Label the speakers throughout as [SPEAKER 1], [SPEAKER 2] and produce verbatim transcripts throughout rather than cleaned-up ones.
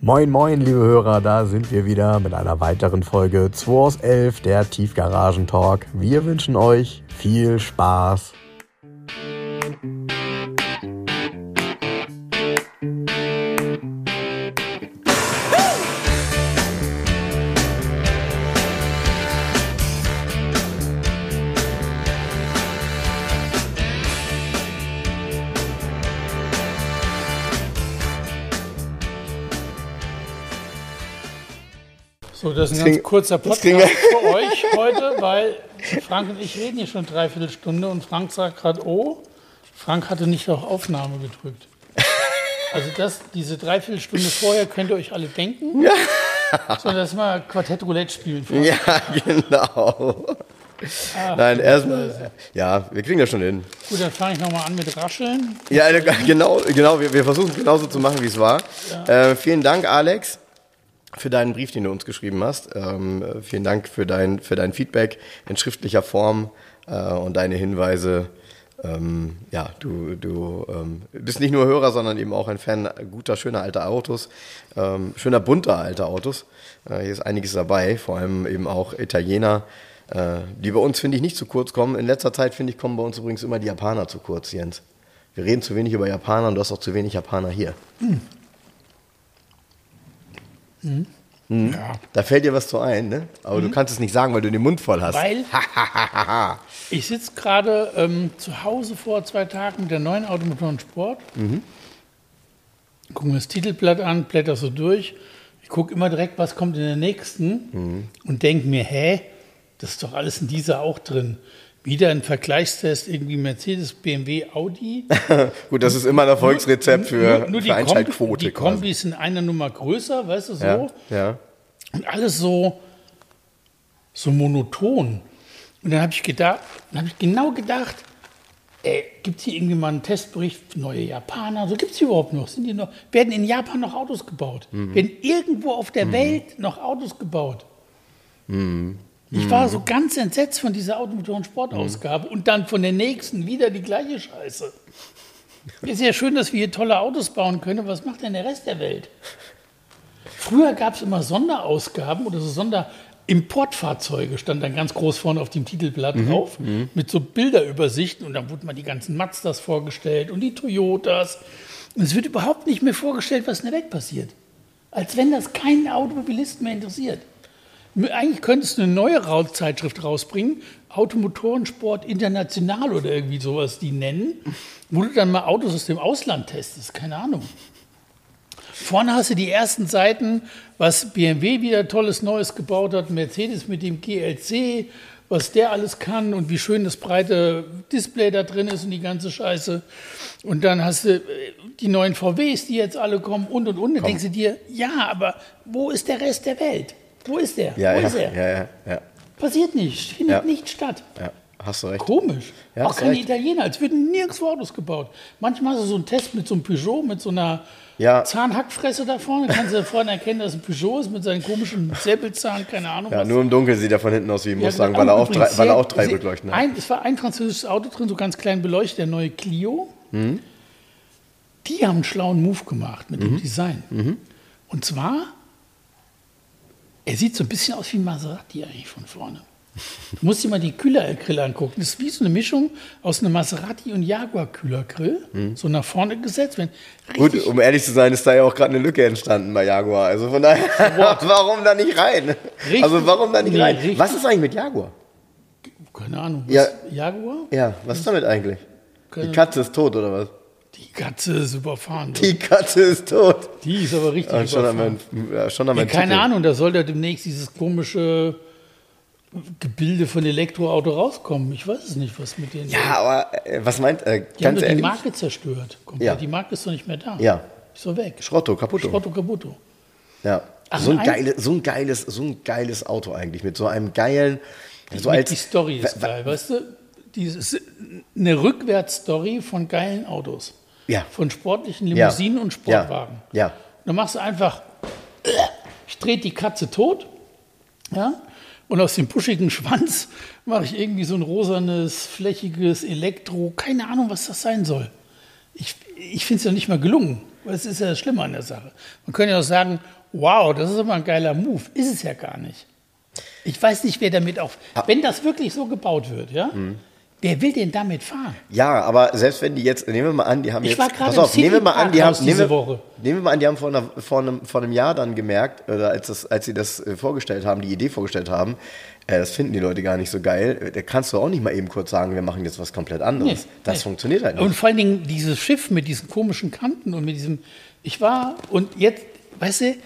[SPEAKER 1] Moin moin liebe Hörer, da sind wir wieder mit einer weiteren Folge zwei aus elf, der Tiefgaragen-Talk. Wir wünschen euch viel Spaß.
[SPEAKER 2] So, das ist ein ganz kurzer Podcast für euch heute, weil Frank und ich reden hier schon dreiviertel Stunde und Frank sagt gerade, oh, Frank hatte nicht auf Aufnahme gedrückt. Also das, diese Dreiviertelstunde vorher könnt ihr euch alle denken, ja. So, dass wir Quartett Roulette spielen. Frank.
[SPEAKER 1] Ja, genau. Ach, Nein, erstmal, ja, wir kriegen das schon hin.
[SPEAKER 2] Gut, dann fange ich nochmal an mit Rascheln.
[SPEAKER 1] Ja, genau, genau wir, wir versuchen es genauso zu machen, wie es war. Ja. Äh, vielen Dank, Alex, für deinen Brief, den du uns geschrieben hast. Ähm, vielen Dank für dein, für dein Feedback in schriftlicher Form äh, und deine Hinweise. Ähm, ja, du, du ähm, bist nicht nur Hörer, sondern eben auch ein Fan guter, schöner alter Autos, ähm, schöner bunter alter Autos. Äh, hier ist einiges dabei, vor allem eben auch Italiener, äh, die bei uns, finde ich, nicht zu kurz kommen. In letzter Zeit, finde ich, kommen bei uns übrigens immer die Japaner zu kurz, Jens. Wir reden zu wenig über Japaner und du hast auch zu wenig Japaner hier. Hm. Mhm. Mhm. Ja. Da fällt dir was zu ein, ne? Aber mhm. du kannst es nicht sagen, weil du den Mund voll hast.
[SPEAKER 2] Weil ich sitze gerade ähm, zu Hause vor zwei Tagen mit der neuen Automotoren Sport. Mhm. Gucke mir das Titelblatt an, blätter so durch. Ich gucke immer direkt, was kommt in der nächsten mhm. und denke mir, hä, das ist doch alles in dieser auch drin. Wieder ein Vergleichstest, irgendwie Mercedes, B M W, Audi.
[SPEAKER 1] Gut, das ist immer ein Erfolgsrezept für,
[SPEAKER 2] nur, nur
[SPEAKER 1] für Einschaltquote.
[SPEAKER 2] Die Kombis sind eine Nummer größer, weißt du, so.
[SPEAKER 1] Ja, ja.
[SPEAKER 2] Und alles so, so monoton. Und dann habe ich gedacht, dann habe ich genau gedacht, gibt es hier irgendwie mal einen Testbericht für neue Japaner? So gibt es die überhaupt noch? Sind die noch? Werden in Japan noch Autos gebaut? Mhm. Werden irgendwo auf der mhm. Welt noch Autos gebaut? Mhm. Ich war so ganz entsetzt von dieser Automotoren-Sportausgabe und dann von der nächsten wieder die gleiche Scheiße. Ist ja schön, dass wir hier tolle Autos bauen können, aber was macht denn der Rest der Welt? Früher gab es immer Sonderausgaben oder so Sonderimportfahrzeuge, stand dann ganz groß vorne auf dem Titelblatt mhm. drauf, mhm. mit so Bilderübersichten und dann wurden mal die ganzen Mazdas vorgestellt und die Toyotas. Und es wird überhaupt nicht mehr vorgestellt, was in der Welt passiert. Als wenn das keinen Automobilisten mehr interessiert. Eigentlich könntest du eine neue Zeitschrift rausbringen, Automotorensport International oder irgendwie sowas die nennen, wo du dann mal Autos aus dem Ausland testest, keine Ahnung. Vorne hast du die ersten Seiten, was B M W wieder Tolles Neues gebaut hat, Mercedes mit dem G L C, was der alles kann und wie schön das breite Display da drin ist und die ganze Scheiße. Und dann hast du die neuen V Ws, die jetzt alle kommen und und und. Dann denkst du dir, ja, aber wo ist der Rest der Welt? Wo ist der?
[SPEAKER 1] Ja,
[SPEAKER 2] Wo
[SPEAKER 1] ja,
[SPEAKER 2] ist er?
[SPEAKER 1] Ja, ja, ja.
[SPEAKER 2] Passiert nicht, findet
[SPEAKER 1] ja.
[SPEAKER 2] nicht statt.
[SPEAKER 1] Ja, hast du recht.
[SPEAKER 2] Komisch.
[SPEAKER 1] Ja,
[SPEAKER 2] auch keine
[SPEAKER 1] recht.
[SPEAKER 2] Italiener, als würden nirgendwo Autos gebaut. Manchmal hast du so einen Test mit so einem Peugeot, mit so einer
[SPEAKER 1] ja.
[SPEAKER 2] Zahnhackfresse da vorne. Dann kannst du vorne erkennen, dass es ein Peugeot ist mit seinen komischen Säbelzahn, keine Ahnung
[SPEAKER 1] ja,
[SPEAKER 2] was.
[SPEAKER 1] Nur im Dunkeln sieht er von hinten aus wie ein
[SPEAKER 2] ja,
[SPEAKER 1] Mustang,
[SPEAKER 2] genau.
[SPEAKER 1] weil, er auch
[SPEAKER 2] Übrigens,
[SPEAKER 1] drei, weil er auch drei Rückleuchten hat.
[SPEAKER 2] Ein, es war ein französisches Auto drin, so ganz klein beleuchtet, der neue Clio. Mhm. Die haben einen schlauen Move gemacht mit mhm. dem Design. Mhm. Und zwar... Er sieht so ein bisschen aus wie ein Maserati eigentlich von vorne. Du musst dir mal die Kühlergrill angucken. Das ist wie so eine Mischung aus einem Maserati und Jaguar-Kühlergrill. Hm. So nach vorne gesetzt. Wenn
[SPEAKER 1] Gut, um ehrlich zu sein, ist da ja auch gerade eine Lücke entstanden bei Jaguar. Also von daher, warum da nicht rein? Richtig, also warum da nicht nee, rein? Richtig. Was ist eigentlich mit Jaguar?
[SPEAKER 2] Keine Ahnung. Was?
[SPEAKER 1] Ja.
[SPEAKER 2] Jaguar?
[SPEAKER 1] Ja, was ist damit eigentlich? Keine die Katze ist tot, oder was?
[SPEAKER 2] Die Katze ist überfahren.
[SPEAKER 1] Die Katze ist tot.
[SPEAKER 2] Die ist aber richtig
[SPEAKER 1] ja,
[SPEAKER 2] überfahren.
[SPEAKER 1] Schon an mein, ja, schon an mein
[SPEAKER 2] ja, keine
[SPEAKER 1] Titel.
[SPEAKER 2] Ahnung, da soll da demnächst dieses komische Gebilde von Elektroauto rauskommen. Ich weiß es nicht, was mit denen...
[SPEAKER 1] Ja, ist. aber äh, was meint... Äh,
[SPEAKER 2] die haben doch die Marke zerstört. Komplett. Ja. Die Marke ist doch nicht mehr da.
[SPEAKER 1] Ja.
[SPEAKER 2] Ist doch weg.
[SPEAKER 1] Schrotto, Caputto.
[SPEAKER 2] Schrotto, Caputto.
[SPEAKER 1] Ja. Ach, so, ein ein geile, so, ein geiles, so ein geiles Auto eigentlich. Mit so einem geilen... So
[SPEAKER 2] die,
[SPEAKER 1] als,
[SPEAKER 2] die Story ist geil, weißt du? Die ist eine Rückwärtsstory von geilen Autos.
[SPEAKER 1] Ja.
[SPEAKER 2] Von sportlichen Limousinen
[SPEAKER 1] ja.
[SPEAKER 2] und Sportwagen.
[SPEAKER 1] Ja. ja.
[SPEAKER 2] Dann machst du einfach, ich drehe die Katze tot, ja, und aus dem puschigen Schwanz mache ich irgendwie so ein rosanes, flächiges Elektro, keine Ahnung, was das sein soll. Ich, ich finde es ja nicht mal gelungen. Das ist ja das Schlimme an der Sache. Man könnte ja auch sagen, wow, das ist immer ein geiler Move. Ist es ja gar nicht. Ich weiß nicht, wer damit auch... Wenn das wirklich so gebaut wird, ja, mhm. wer will denn damit fahren?
[SPEAKER 1] Ja, aber selbst wenn die jetzt, nehmen wir mal an, die haben
[SPEAKER 2] ich
[SPEAKER 1] jetzt...
[SPEAKER 2] war gerade
[SPEAKER 1] pass auf,
[SPEAKER 2] im
[SPEAKER 1] nehmen wir mal an, die haben
[SPEAKER 2] diese
[SPEAKER 1] nehmen,
[SPEAKER 2] Woche.
[SPEAKER 1] Nehmen wir mal an, die haben vor, einer, vor, einem, vor einem Jahr dann gemerkt, oder als, das, als sie das vorgestellt haben, die Idee vorgestellt haben, äh, das finden die Leute gar nicht so geil. Da kannst du auch nicht mal eben kurz sagen, wir machen jetzt was komplett anderes. Nee, das nee. funktioniert halt nicht.
[SPEAKER 2] Und vor allen Dingen dieses Schiff mit diesen komischen Kanten und mit diesem... Ich war, und jetzt, weißt du,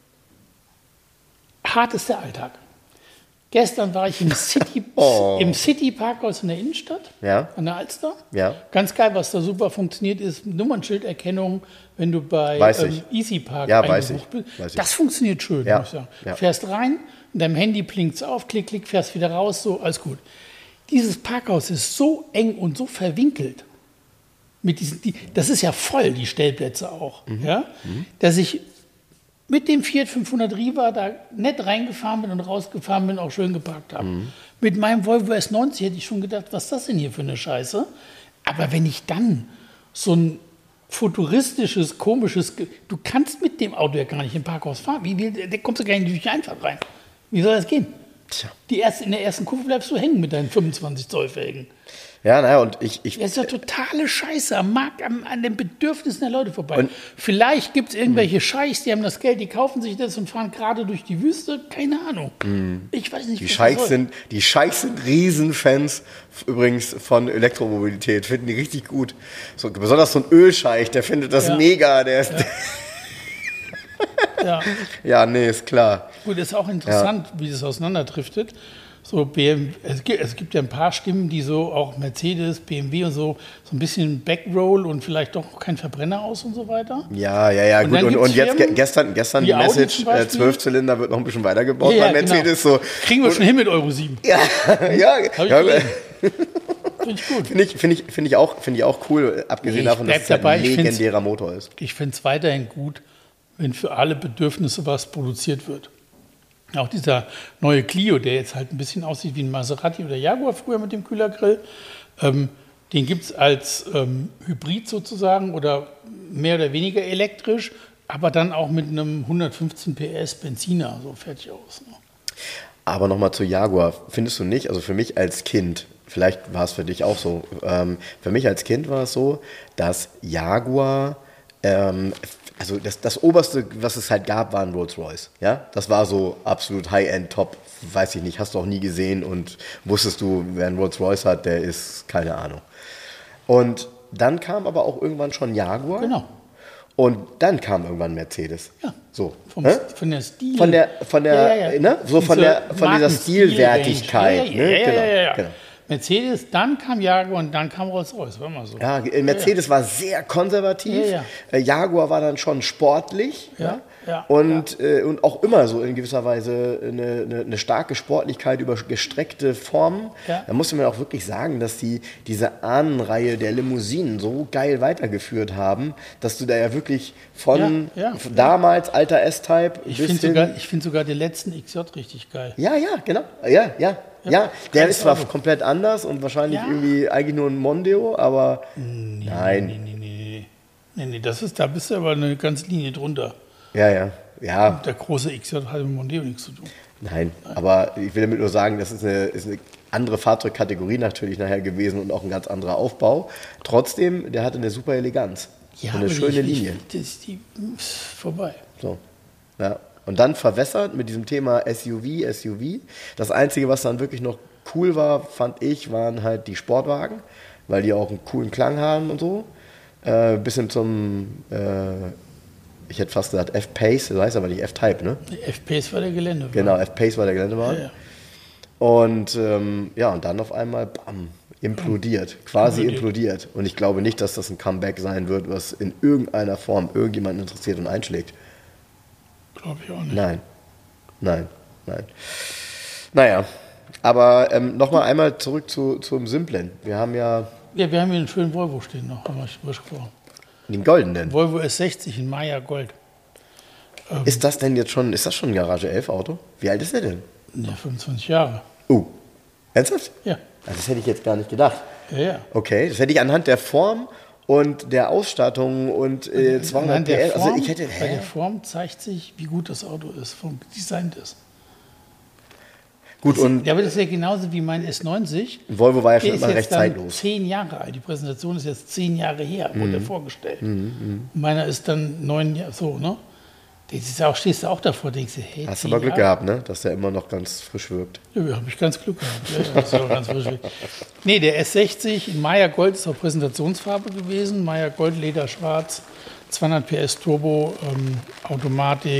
[SPEAKER 2] hart ist der Alltag. Gestern war ich im City, oh. im City Parkhaus in der Innenstadt,
[SPEAKER 1] ja.
[SPEAKER 2] an der Alster.
[SPEAKER 1] Ja.
[SPEAKER 2] Ganz geil, was da super funktioniert, ist Nummernschilderkennung, wenn du bei ähm, Easy Park
[SPEAKER 1] ja,
[SPEAKER 2] eingebucht bist.
[SPEAKER 1] Weiß
[SPEAKER 2] das funktioniert schön,
[SPEAKER 1] ja.
[SPEAKER 2] muss ich sagen.
[SPEAKER 1] Ja.
[SPEAKER 2] Fährst rein, in deinem Handy blinkt es auf, klick, klick, fährst wieder raus, so, alles gut. Dieses Parkhaus ist so eng und so verwinkelt, mit diesen, die, das ist ja voll, die Stellplätze auch, mhm. Ja? Mhm. Dass ich mit dem Fiat fünfhundert Riva da nett reingefahren bin und rausgefahren bin, auch schön geparkt habe. Mhm. Mit meinem Volvo S neunzig hätte ich schon gedacht, was ist das denn hier für eine Scheiße? Aber wenn ich dann so ein futuristisches, komisches... Du kannst mit dem Auto ja gar nicht im Parkhaus fahren. Wie, wie, da kommst du gar nicht durch die Einfahrt rein. Wie soll das gehen? Tja. Die erste, in der ersten Kurve bleibst du hängen mit deinen fünfundzwanzig Zoll Felgen.
[SPEAKER 1] Ja, naja, und ich... ich
[SPEAKER 2] das ist ja totale Scheiße am Markt, an, an den Bedürfnissen der Leute vorbei. Und vielleicht gibt es irgendwelche Scheichs, die haben das Geld, die kaufen sich das und fahren gerade durch die Wüste. Keine Ahnung. Mm. Ich weiß nicht,
[SPEAKER 1] die Scheichs sind Die Scheichs sind Riesenfans übrigens von Elektromobilität. Finden die richtig gut. So, besonders so ein Ölscheich, der findet das ja. mega. Der ist... Ja. ja. ja, nee, ist klar.
[SPEAKER 2] Gut, ist auch interessant, ja. wie das auseinanderdriftet. So B M W, es, gibt, es gibt ja ein paar Stimmen, die so auch Mercedes, B M W und so, so ein bisschen Backroll und vielleicht doch kein Verbrenner aus und so weiter.
[SPEAKER 1] Ja, ja, ja, und gut. Und, und jetzt ge gestern, gestern die Message, äh, Zwölfzylinder wird noch ein bisschen weitergebaut ja, ja, bei Mercedes.
[SPEAKER 2] Genau.
[SPEAKER 1] So.
[SPEAKER 2] Kriegen wir und, schon hin mit Euro sieben.
[SPEAKER 1] Ja, ja. ja
[SPEAKER 2] Finde ich gut.
[SPEAKER 1] Finde ich, find ich, find ich, auch, find ich auch cool, abgesehen nee, davon, dass es dabei. ein legendärer Motor ist.
[SPEAKER 2] Ich finde es weiterhin gut, wenn für alle Bedürfnisse was produziert wird. Auch dieser neue Clio, der jetzt halt ein bisschen aussieht wie ein Maserati oder Jaguar früher mit dem Kühlergrill, ähm, den gibt es als ähm, Hybrid sozusagen oder mehr oder weniger elektrisch, aber dann auch mit einem hundertfünfzehn P S Benziner, so fertig aus. Ne?
[SPEAKER 1] Aber nochmal zu Jaguar, findest du nicht, also für mich als Kind, vielleicht war es für dich auch so, ähm, für mich als Kind war es so, dass Jaguar... Ähm, Also das, das Oberste, was es halt gab, war ein Rolls-Royce. Ja? Das war so absolut High-End, Top, weiß ich nicht, hast du auch nie gesehen und wusstest du, wer ein Rolls-Royce hat, der ist keine Ahnung. Und dann kam aber auch irgendwann schon Jaguar.
[SPEAKER 2] Genau.
[SPEAKER 1] Und dann kam irgendwann Mercedes.
[SPEAKER 2] Ja.
[SPEAKER 1] So.
[SPEAKER 2] Vom, von der Stil.
[SPEAKER 1] Von der, von der, ja, ja, ja. Ne? So von der, von dieser Stilwertigkeit.
[SPEAKER 2] Ja, ja,
[SPEAKER 1] ne?
[SPEAKER 2] ja,
[SPEAKER 1] genau.
[SPEAKER 2] ja, ja, ja.
[SPEAKER 1] genau.
[SPEAKER 2] Mercedes, dann kam Jaguar und dann kam Rolls-Royce, war mal so.
[SPEAKER 1] Ja, Mercedes ja, ja. war sehr konservativ, ja, ja. Jaguar war dann schon sportlich
[SPEAKER 2] ja, ja. Ja,
[SPEAKER 1] und,
[SPEAKER 2] ja.
[SPEAKER 1] Äh, und auch immer so in gewisser Weise eine, eine, eine starke Sportlichkeit über gestreckte Formen.
[SPEAKER 2] Ja.
[SPEAKER 1] Da musste man auch wirklich sagen, dass die diese Ahnenreihe der Limousinen so geil weitergeführt haben, dass du da ja wirklich von,
[SPEAKER 2] ja, ja,
[SPEAKER 1] von damals alter S-Type
[SPEAKER 2] ich finde sogar, ich find sogar den letzten X J richtig geil.
[SPEAKER 1] Ja, ja, genau. Ja, ja. Ja, ja, der ist zwar Auto. komplett anders und wahrscheinlich ja. irgendwie eigentlich nur ein Mondeo, aber
[SPEAKER 2] nee,
[SPEAKER 1] nein.
[SPEAKER 2] Nee, nee, nee, nee, nee, das ist, da bist du aber eine ganze Linie drunter.
[SPEAKER 1] Ja, ja, ja.
[SPEAKER 2] Und der große X J hat mit Mondeo nichts zu tun.
[SPEAKER 1] Nein, Nein, aber ich will damit nur sagen, das ist eine, ist eine andere Fahrzeugkategorie natürlich nachher gewesen und auch ein ganz anderer Aufbau. Trotzdem, der hatte eine super Eleganz.
[SPEAKER 2] Ja,
[SPEAKER 1] und eine schöne die, Linie.
[SPEAKER 2] Die, die, die ist vorbei.
[SPEAKER 1] So, ja. Und dann verwässert mit diesem Thema S U V, S U V. Das Einzige, was dann wirklich noch cool war, fand ich, waren halt die Sportwagen, weil die auch einen coolen Klang haben und so. Äh, bis hin zum, äh, ich hätte fast gesagt F-Pace, das heißt aber nicht F-Type, ne?
[SPEAKER 2] F-Pace war der Geländewagen.
[SPEAKER 1] Genau, F-Pace war der Geländewagen. Ja, ja. Und ähm, ja, und dann auf einmal, bam, implodiert, quasi implodiert. implodiert. Und ich glaube nicht, dass das ein Comeback sein wird, was in irgendeiner Form irgendjemanden interessiert und einschlägt.
[SPEAKER 2] Glaube ich auch nicht.
[SPEAKER 1] Nein, nein, nein. Naja, aber ähm, nochmal einmal zurück zu, zum Simplen. Wir haben ja...
[SPEAKER 2] Ja, wir haben hier einen schönen Volvo stehen noch, haben wir besprochen.
[SPEAKER 1] Den goldenen?
[SPEAKER 2] Volvo S sechzig in Maya Gold.
[SPEAKER 1] Ähm, ist das denn jetzt schon, ist das schon ein Garage elf Auto? Wie alt ist der denn?
[SPEAKER 2] Ja, fünfundzwanzig Jahre.
[SPEAKER 1] Uh, ernsthaft?
[SPEAKER 2] Ja.
[SPEAKER 1] Das hätte ich jetzt gar nicht gedacht.
[SPEAKER 2] Ja, ja.
[SPEAKER 1] Okay, das hätte ich anhand der Form und der Ausstattung und äh, zweihundert P S.
[SPEAKER 2] Form,
[SPEAKER 1] Also ich hätte, hä?
[SPEAKER 2] Bei der Form zeigt sich, wie gut das Auto ist, vom Design ist.
[SPEAKER 1] Gut, und
[SPEAKER 2] ja, aber das ist ja genauso wie mein S neunzig.
[SPEAKER 1] Volvo war ja schon
[SPEAKER 2] der
[SPEAKER 1] immer
[SPEAKER 2] ist
[SPEAKER 1] recht
[SPEAKER 2] jetzt dann
[SPEAKER 1] zeitlos.
[SPEAKER 2] Zehn Jahre alt. Die Präsentation ist jetzt zehn Jahre her, wurde
[SPEAKER 1] Mhm.
[SPEAKER 2] er vorgestellt.
[SPEAKER 1] Mhm.
[SPEAKER 2] Und meiner ist dann neun Jahre, so, ne? Das ist auch, stehst du auch davor, denkst du, hey,
[SPEAKER 1] Hast du
[SPEAKER 2] zehn
[SPEAKER 1] aber Glück
[SPEAKER 2] Jahre?
[SPEAKER 1] gehabt, ne? Dass der immer noch ganz frisch wirkt.
[SPEAKER 2] Ja, habe ich ganz Glück gehabt. Ja, ja, das ist auch ganz frisch. Nee, der S sechzig in Maya Gold ist auch Präsentationsfarbe gewesen. Maya Gold, Leder schwarz, zweihundert P S Turbo, ähm, Automatik,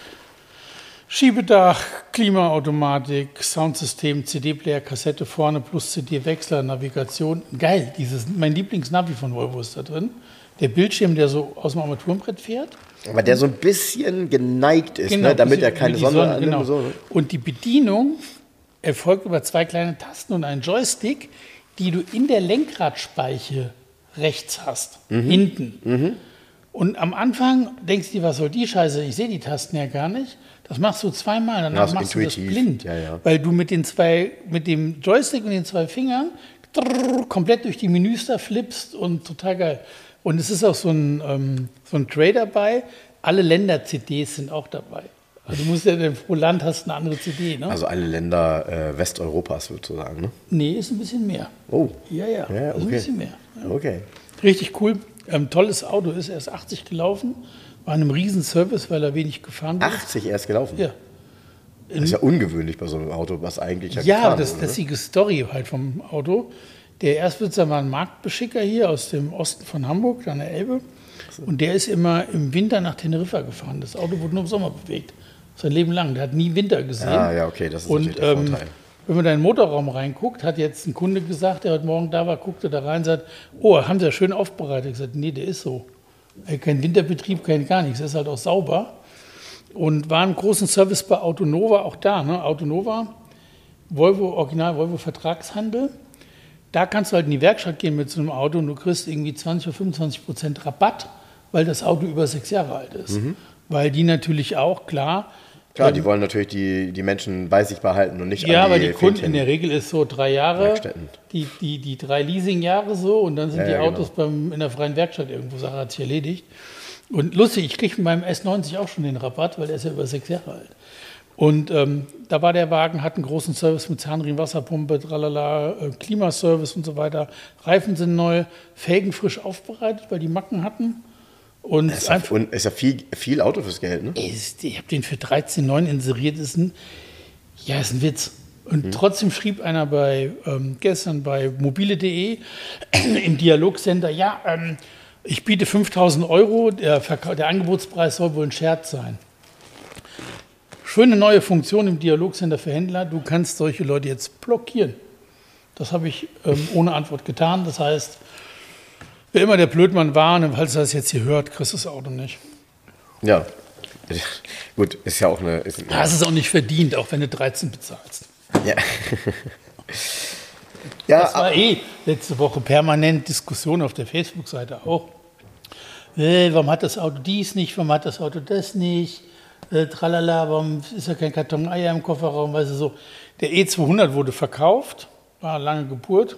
[SPEAKER 2] Schiebedach, Klimaautomatik, Soundsystem, C D-Player, Kassette vorne plus C D-Wechsler, Navigation. Geil, dieses, mein Lieblingsnavi von Volvo ist da drin. Der Bildschirm, der so aus dem Armaturenbrett fährt.
[SPEAKER 1] Aber der so ein bisschen geneigt ist,
[SPEAKER 2] Genau,
[SPEAKER 1] ne? Damit
[SPEAKER 2] bisschen
[SPEAKER 1] er keine
[SPEAKER 2] wie die
[SPEAKER 1] Sonne,
[SPEAKER 2] Sonne,
[SPEAKER 1] annimmt.
[SPEAKER 2] genau.
[SPEAKER 1] So, ne?
[SPEAKER 2] Und die Bedienung erfolgt über zwei kleine Tasten und einen Joystick, die du in der Lenkradspeiche rechts hast,
[SPEAKER 1] Mhm.
[SPEAKER 2] hinten.
[SPEAKER 1] Mhm.
[SPEAKER 2] Und am Anfang denkst du dir, was soll die Scheiße? Ich sehe die Tasten ja gar nicht. Das machst du zweimal, danach
[SPEAKER 1] Ja, so
[SPEAKER 2] machst
[SPEAKER 1] intuitiv.
[SPEAKER 2] du das blind.
[SPEAKER 1] Ja, ja.
[SPEAKER 2] Weil du mit den zwei, mit dem Joystick und den zwei Fingern trrr, komplett durch die Menüs da flippst und total geil. Und es ist auch so ein, ähm, so ein Tray dabei. Alle Länder-C Ds sind auch dabei. Also du musst ja, pro Land hast eine andere C D, ne?
[SPEAKER 1] Also alle Länder äh, Westeuropas sozusagen, ne?
[SPEAKER 2] Nee, ist ein bisschen mehr.
[SPEAKER 1] Oh.
[SPEAKER 2] Ja, ja,
[SPEAKER 1] Ja,
[SPEAKER 2] ist ein
[SPEAKER 1] okay.
[SPEAKER 2] bisschen mehr. Ja.
[SPEAKER 1] Okay.
[SPEAKER 2] Richtig cool. Ähm, tolles Auto, ist erst achtzig gelaufen, war in einem riesen Service, weil er wenig gefahren wurde.
[SPEAKER 1] achtzig erst gelaufen?
[SPEAKER 2] Ja.
[SPEAKER 1] Das ist ja ungewöhnlich bei so einem Auto, was eigentlich ja
[SPEAKER 2] Ja,
[SPEAKER 1] gefahren
[SPEAKER 2] das,
[SPEAKER 1] wurde,
[SPEAKER 2] das ist die Story halt vom Auto. Der Erstbesitzer war ein Marktbeschicker hier aus dem Osten von Hamburg, an der Elbe. Und der ist immer im Winter nach Teneriffa gefahren. Das Auto wurde nur im Sommer bewegt. Sein Leben lang. Der hat nie Winter gesehen.
[SPEAKER 1] Ah, ja, okay, das ist
[SPEAKER 2] Und
[SPEAKER 1] natürlich der
[SPEAKER 2] ähm,
[SPEAKER 1] Vorteil.
[SPEAKER 2] wenn man da in den Motorraum reinguckt, hat jetzt ein Kunde gesagt, der heute Morgen da war, guckte da rein und sagt, oh, haben Sie ja schön aufbereitet. Ich gesagt, nee, der ist so. Kein Winterbetrieb, kein gar nichts. Der ist halt auch sauber. Und war einen großen Service bei Autonova, auch da. Ne? Autonova, Volvo, Original Volvo Vertragshandel. Da kannst du halt in die Werkstatt gehen mit so einem Auto und du kriegst irgendwie zwanzig oder fünfundzwanzig Prozent Rabatt, weil das Auto über sechs Jahre alt ist.
[SPEAKER 1] Mhm.
[SPEAKER 2] Weil die natürlich auch, klar,
[SPEAKER 1] Klar,
[SPEAKER 2] ähm,
[SPEAKER 1] die wollen natürlich die, die Menschen bei sich behalten und nicht
[SPEAKER 2] ja,
[SPEAKER 1] an die
[SPEAKER 2] weil die Kunden
[SPEAKER 1] Fähnchen.
[SPEAKER 2] in der Regel ist so drei Jahre,
[SPEAKER 1] Werkstätten.
[SPEAKER 2] die, die, die drei Leasingjahre so und dann sind
[SPEAKER 1] Ja,
[SPEAKER 2] die
[SPEAKER 1] ja,
[SPEAKER 2] Autos beim, in der freien Werkstatt irgendwo, Sache hat sich erledigt. Und lustig, ich kriege mit meinem S neunzig auch schon den Rabatt, weil der ist ja über sechs Jahre alt. Und ähm, da war der Wagen, hat einen großen Service mit Zahnriemen, Wasserpumpe, tralala, äh, Klimaservice und so weiter. Reifen sind neu, Felgen frisch aufbereitet, weil die Macken hatten. Und
[SPEAKER 1] Das ist ja,
[SPEAKER 2] einfach,
[SPEAKER 1] und ist ja viel, viel Auto fürs Geld, ne?
[SPEAKER 2] ist, ich habe den für dreizehn Komma neun inseriert, ist ein, ja, ist ein Witz. Und
[SPEAKER 1] Mhm.
[SPEAKER 2] trotzdem schrieb einer bei, ähm, gestern bei mobile punkt de im Dialogcenter, ja, ähm, ich biete fünftausend Euro, der, Verka- der Angebotspreis soll wohl ein Scherz sein. Schöne neue Funktion im Dialogcenter für Händler, du kannst solche Leute jetzt blockieren. Das habe ich ähm, ohne Antwort getan, das heißt, wer immer der Blödmann war, und falls er das jetzt hier hört, kriegst du das Auto nicht.
[SPEAKER 1] Ja. Gut, ist ja auch eine. Ist,
[SPEAKER 2] Ja, das ist auch nicht verdient, auch wenn du dreizehn bezahlst.
[SPEAKER 1] ja. ja,
[SPEAKER 2] Das war eh letzte Woche permanent Diskussion auf der Facebook-Seite auch. Äh, warum hat das Auto dies nicht, warum hat das Auto das nicht? Äh, tralala, warum ist da kein Karton Eier im Kofferraum? Weißt du, so. Der E zweihundert wurde verkauft, war lange Geburt.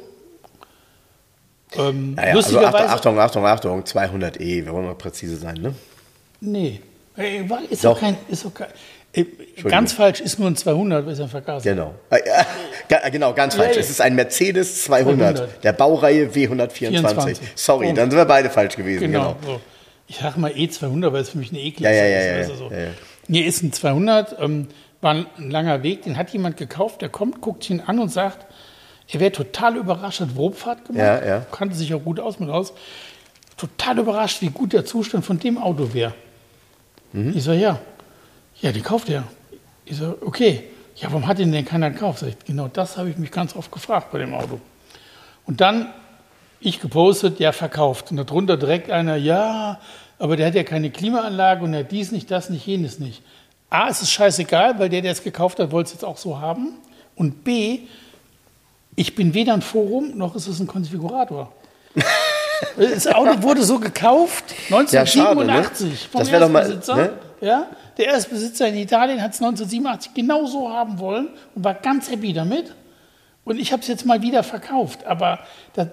[SPEAKER 2] Ähm,
[SPEAKER 1] naja, also
[SPEAKER 2] lustigerweise,
[SPEAKER 1] Achtung, Achtung, Achtung, Achtung, zweihundert E, wir wollen mal präzise sein, ne?
[SPEAKER 2] nee, Äh, war- ist
[SPEAKER 1] Doch.
[SPEAKER 2] doch kein, ist doch kein, äh, ganz falsch, ist nur ein zweihundert, ist ein Vergaser.
[SPEAKER 1] Genau. Äh, ja, ga- genau, ganz falsch.
[SPEAKER 2] Ja, ja.
[SPEAKER 1] Es ist ein Mercedes zweihundert,
[SPEAKER 2] zweihundert.
[SPEAKER 1] der Baureihe W hundertvierundzwanzig.
[SPEAKER 2] vierundzwanzig.
[SPEAKER 1] Sorry,
[SPEAKER 2] Punkt.
[SPEAKER 1] dann sind wir beide falsch gewesen.
[SPEAKER 2] Genau.
[SPEAKER 1] Genau.
[SPEAKER 2] So. Ich sage mal E zweihundert, weil es für mich eine
[SPEAKER 1] Ja,
[SPEAKER 2] E-Klasse
[SPEAKER 1] ja, ja,
[SPEAKER 2] ist.
[SPEAKER 1] ja,
[SPEAKER 2] Also so.
[SPEAKER 1] ja, ja.
[SPEAKER 2] Hier ist ein zweihundert, ähm, war ein langer Weg, den hat jemand gekauft, der kommt, guckt ihn an und sagt, er wäre total überrascht, hat Probfahrt gemacht,
[SPEAKER 1] Ja, ja.
[SPEAKER 2] kannte sich auch gut aus mit aus, total überrascht, wie gut der Zustand von dem Auto wäre.
[SPEAKER 1] Mhm.
[SPEAKER 2] Ich sage, ja, ja, den kauft er. Ich sage, okay, ja, warum hat ihn denn keiner gekauft? Sag ich, genau das habe ich mich ganz oft gefragt bei dem Auto. Und dann, ich gepostet, ja, verkauft. Und darunter direkt einer, ja, aber der hat ja keine Klimaanlage und er hat dies nicht, das nicht, jenes nicht. A, es ist scheißegal, weil der, der es gekauft hat, wollte es jetzt auch so haben. Und B, ich bin weder ein Forum, noch ist es ein Konfigurator. Das Auto wurde so gekauft, neunzehnhundertsiebenundachtzig,
[SPEAKER 1] Ja, schade, ne?
[SPEAKER 2] vom
[SPEAKER 1] Das wär doch mal,
[SPEAKER 2] Erstbesitzer.
[SPEAKER 1] ne?
[SPEAKER 2] Ja, der Erstbesitzer in Italien hat es neunzehnhundertsiebenundachtzig genau so haben wollen und war ganz happy damit. Und ich habe es jetzt mal wieder verkauft. Aber das,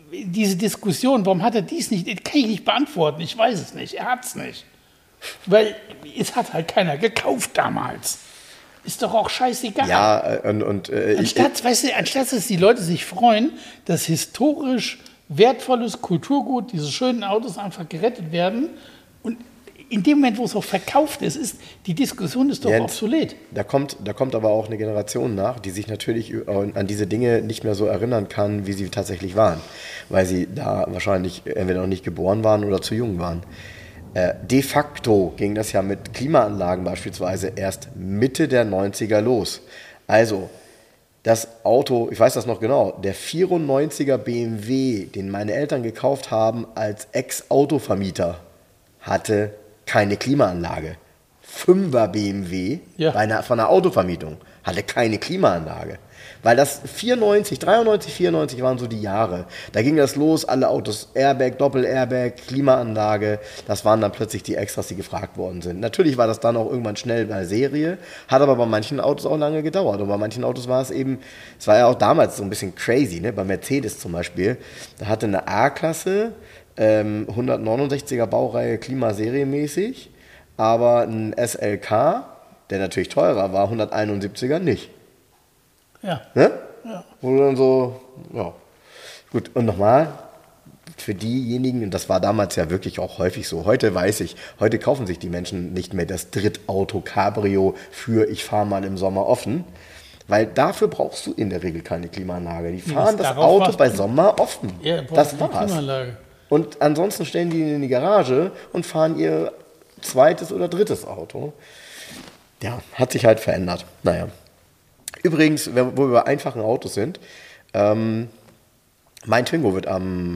[SPEAKER 2] diese Diskussion, warum hat er dies nicht, das kann ich nicht beantworten. Ich weiß es nicht. Er hat es nicht. Weil es hat halt keiner gekauft damals. Ist doch auch scheißegal.
[SPEAKER 1] Ja, und... und äh,
[SPEAKER 2] anstatt,
[SPEAKER 1] ich,
[SPEAKER 2] weißt du, anstatt dass die Leute sich freuen, dass historisch wertvolles Kulturgut, diese schönen Autos einfach gerettet werden und in dem Moment, wo es auch verkauft ist, ist die Diskussion ist doch
[SPEAKER 1] Jens,
[SPEAKER 2] obsolet.
[SPEAKER 1] Da kommt, da kommt aber auch eine Generation nach, die sich natürlich an diese Dinge nicht mehr so erinnern kann, wie sie tatsächlich waren. Weil sie da wahrscheinlich entweder noch nicht geboren waren oder zu jung waren. Äh, de facto ging das ja mit Klimaanlagen beispielsweise erst Mitte der neunziger los. Also das Auto, ich weiß das noch genau, der vierundneunziger B M W, den meine Eltern gekauft haben als Ex-Autovermieter, hatte keine Klimaanlage. Fünfer B M W
[SPEAKER 2] ja.
[SPEAKER 1] bei einer, von einer Autovermietung hatte keine Klimaanlage. Weil das vierundneunzig, dreiundneunzig, vierundneunzig waren so die Jahre. Da ging das los, alle Autos, Airbag, Doppel-Airbag, Klimaanlage. Das waren dann plötzlich die Extras, die gefragt worden sind. Natürlich war das dann auch irgendwann schnell bei Serie, hat aber bei manchen Autos auch lange gedauert. Und bei manchen Autos war es eben, es war ja auch damals so ein bisschen crazy, ne? Bei Mercedes zum Beispiel, da hatte eine A-Klasse, ähm, hundertneunundsechziger Baureihe klimaserienmäßig, aber ein S L K, der natürlich teurer war, hunderteinundsiebziger nicht.
[SPEAKER 2] Ja.
[SPEAKER 1] Ne?
[SPEAKER 2] Ja.
[SPEAKER 1] Wo du dann so, ja. Gut, und nochmal, für diejenigen, und das war damals ja wirklich auch häufig so, heute weiß ich, heute kaufen sich die Menschen nicht mehr das Drittauto Cabrio für ich fahre mal im Sommer offen, weil dafür brauchst du in der Regel keine Klimaanlage. Die fahren das Auto bei Sommer offen.
[SPEAKER 2] Ja,
[SPEAKER 1] das war's. Und ansonsten stellen die ihn in die Garage und fahren ihr zweites oder drittes Auto. Ja, hat sich halt verändert. Naja. Übrigens, wo wir bei einfachen Autos sind, ähm, mein Twingo wird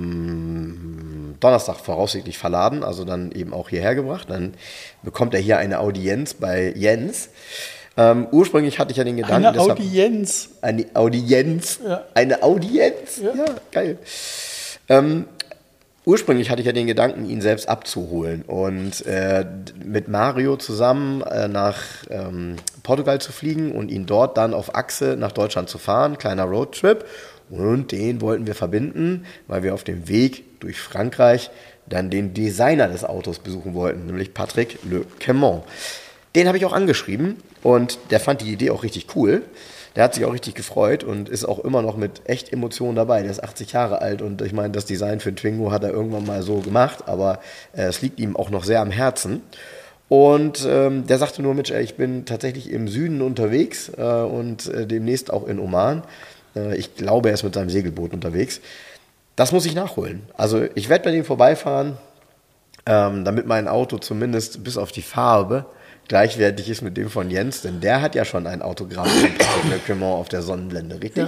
[SPEAKER 1] am Donnerstag voraussichtlich verladen, also dann eben auch hierher gebracht. Dann bekommt er hier eine Audienz bei Jens. Ähm, ursprünglich hatte ich ja den Gedanken...
[SPEAKER 2] Eine deshalb, Audienz.
[SPEAKER 1] Eine Audienz. Ja. Eine Audienz? Ja, ja geil. Ähm, Ursprünglich hatte ich ja den Gedanken, ihn selbst abzuholen und äh, mit Mario zusammen äh, nach ähm, Portugal zu fliegen und ihn dort dann auf Achse nach Deutschland zu fahren, kleiner Roadtrip. Und den wollten wir verbinden, weil wir auf dem Weg durch Frankreich dann den Designer des Autos besuchen wollten, nämlich Patrick Le Quément. Den habe ich auch angeschrieben und der fand die Idee auch richtig cool. Der hat sich auch richtig gefreut und ist auch immer noch mit echt Emotionen dabei. Der ist achtzig Jahre alt und ich meine, das Design für Twingo hat er irgendwann mal so gemacht, aber äh, es liegt ihm auch noch sehr am Herzen. Und ähm, der sagte nur, Mensch, ey, ich bin tatsächlich im Süden unterwegs äh, und äh, demnächst auch in Oman. Äh, ich glaube, er ist mit seinem Segelboot unterwegs. Das muss ich nachholen. Also ich werde bei dem vorbeifahren, ähm, damit mein Auto zumindest bis auf die Farbe gleichwertig ist mit dem von Jens, denn der hat ja schon ein Autogramm von Patrick Le Quément auf der Sonnenblende, richtig?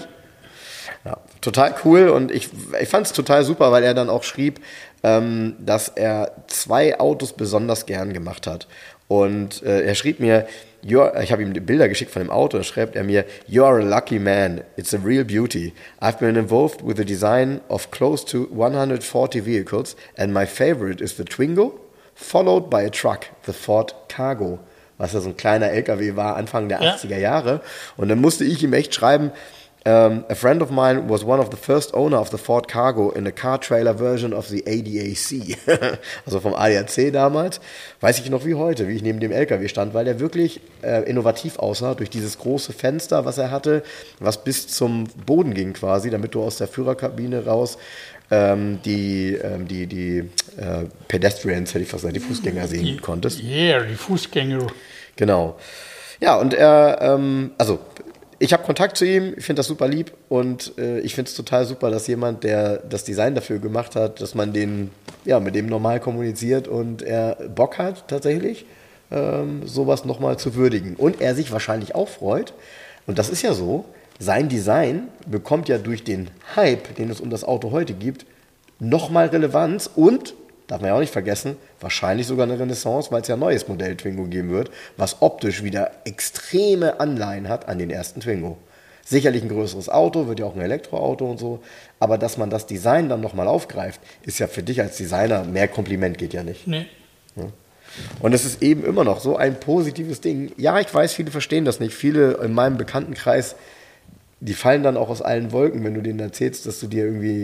[SPEAKER 1] Ja. Ja, total cool und ich, ich fand es total super, weil er dann auch schrieb, ähm, dass er zwei Autos besonders gern gemacht hat. Und äh, er schrieb mir, You're, ich habe ihm die Bilder geschickt von dem Auto, und schreibt er mir, "You are a lucky man, it's a real beauty. I've been involved with the design of close to one hundred forty vehicles and my favorite is the Twingo, followed by a truck, the Ford Cargo", was ja so ein kleiner L K W war, Anfang der ja. achtziger Jahre. Und dann musste ich ihm echt schreiben, um, a friend of mine was one of the first owner of the Ford Cargo in a car trailer version of the A D A C. Also vom A D A C damals. Weiß ich noch wie heute, wie ich neben dem L K W stand, weil der wirklich äh, innovativ aussah, durch dieses große Fenster, was er hatte, was bis zum Boden ging quasi, damit du aus der Führerkabine raus ähm, die, ähm, die, die äh, Pedestrians, hätte ich fast gesagt, die Fußgänger sehen
[SPEAKER 2] die,
[SPEAKER 1] konntest.
[SPEAKER 2] Ja, yeah, die Fußgänger.
[SPEAKER 1] Genau. Ja, und er, ähm, also ich habe Kontakt zu ihm, ich finde das super lieb und äh, ich finde es total super, dass jemand, der das Design dafür gemacht hat, dass man den, ja, mit dem normal kommuniziert und er Bock hat tatsächlich, ähm, sowas nochmal zu würdigen. Und er sich wahrscheinlich auch freut, und das ist ja so, sein Design bekommt ja durch den Hype, den es um das Auto heute gibt, nochmal Relevanz und, darf man ja auch nicht vergessen, wahrscheinlich sogar eine Renaissance, weil es ja ein neues Modell Twingo geben wird, was optisch wieder extreme Anleihen hat an den ersten Twingo. Sicherlich ein größeres Auto, wird ja auch ein Elektroauto und so, aber dass man das Design dann nochmal aufgreift, ist ja für dich als Designer, mehr Kompliment geht ja nicht.
[SPEAKER 2] Nee.
[SPEAKER 1] Ja. Und es ist eben immer noch so ein positives Ding. Ja, ich weiß, viele verstehen das nicht. Viele in meinem Bekanntenkreis, die fallen dann auch aus allen Wolken, wenn du denen erzählst, dass du dir irgendwie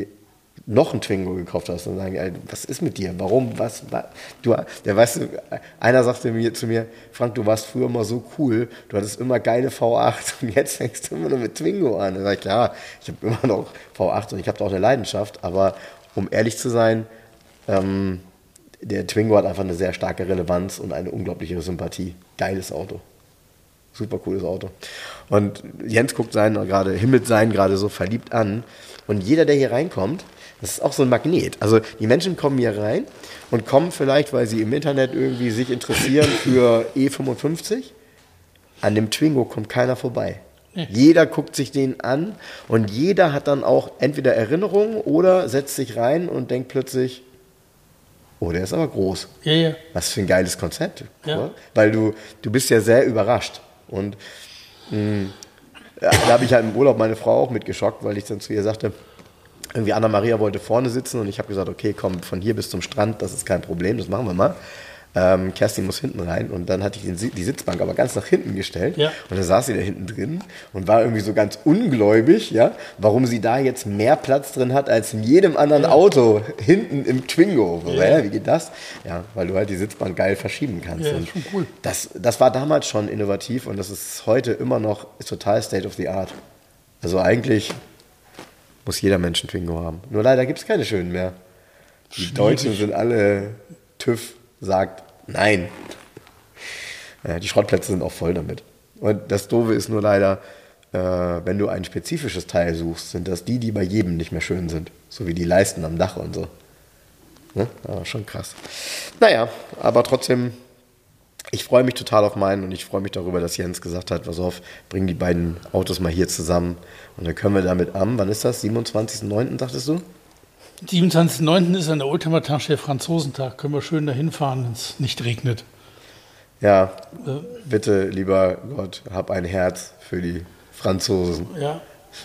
[SPEAKER 1] noch einen Twingo gekauft hast und sagen, ey, was ist mit dir? Warum? Was? was? Du, der weißt du, einer sagte mir zu mir, Frank, du warst früher immer so cool, du hattest immer geile V acht und jetzt fängst du immer nur mit Twingo an. Da sag ich, klar, ich habe immer noch V acht und ich habe da auch eine Leidenschaft, aber um ehrlich zu sein, ähm, der Twingo hat einfach eine sehr starke Relevanz und eine unglaubliche Sympathie. Geiles Auto. Super cooles Auto. Und Jens guckt seinen gerade, himmelt seinen gerade so verliebt an. Und jeder, der hier reinkommt, das ist auch so ein Magnet. Also die Menschen kommen hier rein und kommen vielleicht, weil sie im Internet irgendwie sich interessieren für E fünfundfünfzig. An dem Twingo kommt keiner vorbei. Nee. Jeder guckt sich den an und jeder hat dann auch entweder Erinnerungen oder setzt sich rein und denkt plötzlich, oh, der ist aber groß.
[SPEAKER 2] Ja, ja.
[SPEAKER 1] Was für ein geiles Konzept.
[SPEAKER 2] Ja.
[SPEAKER 1] Weil du, du bist ja sehr überrascht. Und mh, ja, da habe ich halt im Urlaub meine Frau auch mitgeschockt, weil ich dann zu ihr sagte, irgendwie Anna-Maria wollte vorne sitzen und ich habe gesagt, okay, komm, von hier bis zum Strand, das ist kein Problem, das machen wir mal. Ähm, Kerstin muss hinten rein und dann hatte ich den, die Sitzbank aber ganz nach hinten gestellt
[SPEAKER 2] ja.
[SPEAKER 1] und dann saß sie da hinten drin und war irgendwie so ganz ungläubig, ja, warum sie da jetzt mehr Platz drin hat als in jedem anderen ja. Auto hinten im Twingo. So, ja. Ja, wie geht das? Ja, weil du halt die Sitzbank geil verschieben kannst.
[SPEAKER 2] Ja, das ist schon cool.
[SPEAKER 1] Das, das war damals schon innovativ und das ist heute immer noch total State of the Art. Also eigentlich muss jeder Mensch einen Twingo haben. Nur leider gibt es keine schönen mehr. Die Schwierig. Deutschen sind alle TÜV sagt nein. Ja, die Schrottplätze sind auch voll damit. Und das Doofe ist nur leider, äh, wenn du ein spezifisches Teil suchst, sind das die, die bei jedem nicht mehr schön sind. So wie die Leisten am Dach und so. Ne? Aber schon krass. Naja, aber trotzdem, ich freue mich total auf meinen und ich freue mich darüber, dass Jens gesagt hat, pass auf, bring die beiden Autos mal hier zusammen und dann können wir damit am, wann ist das, siebenundzwanzigsten neunten dachtest du?
[SPEAKER 2] siebenundzwanzigsten neunten ist an der Ultimatage der Franzosentag. Können wir schön dahin fahren, wenn es nicht regnet.
[SPEAKER 1] Ja, äh, bitte, lieber Gott, hab ein Herz für die Franzosen.
[SPEAKER 2] Ja.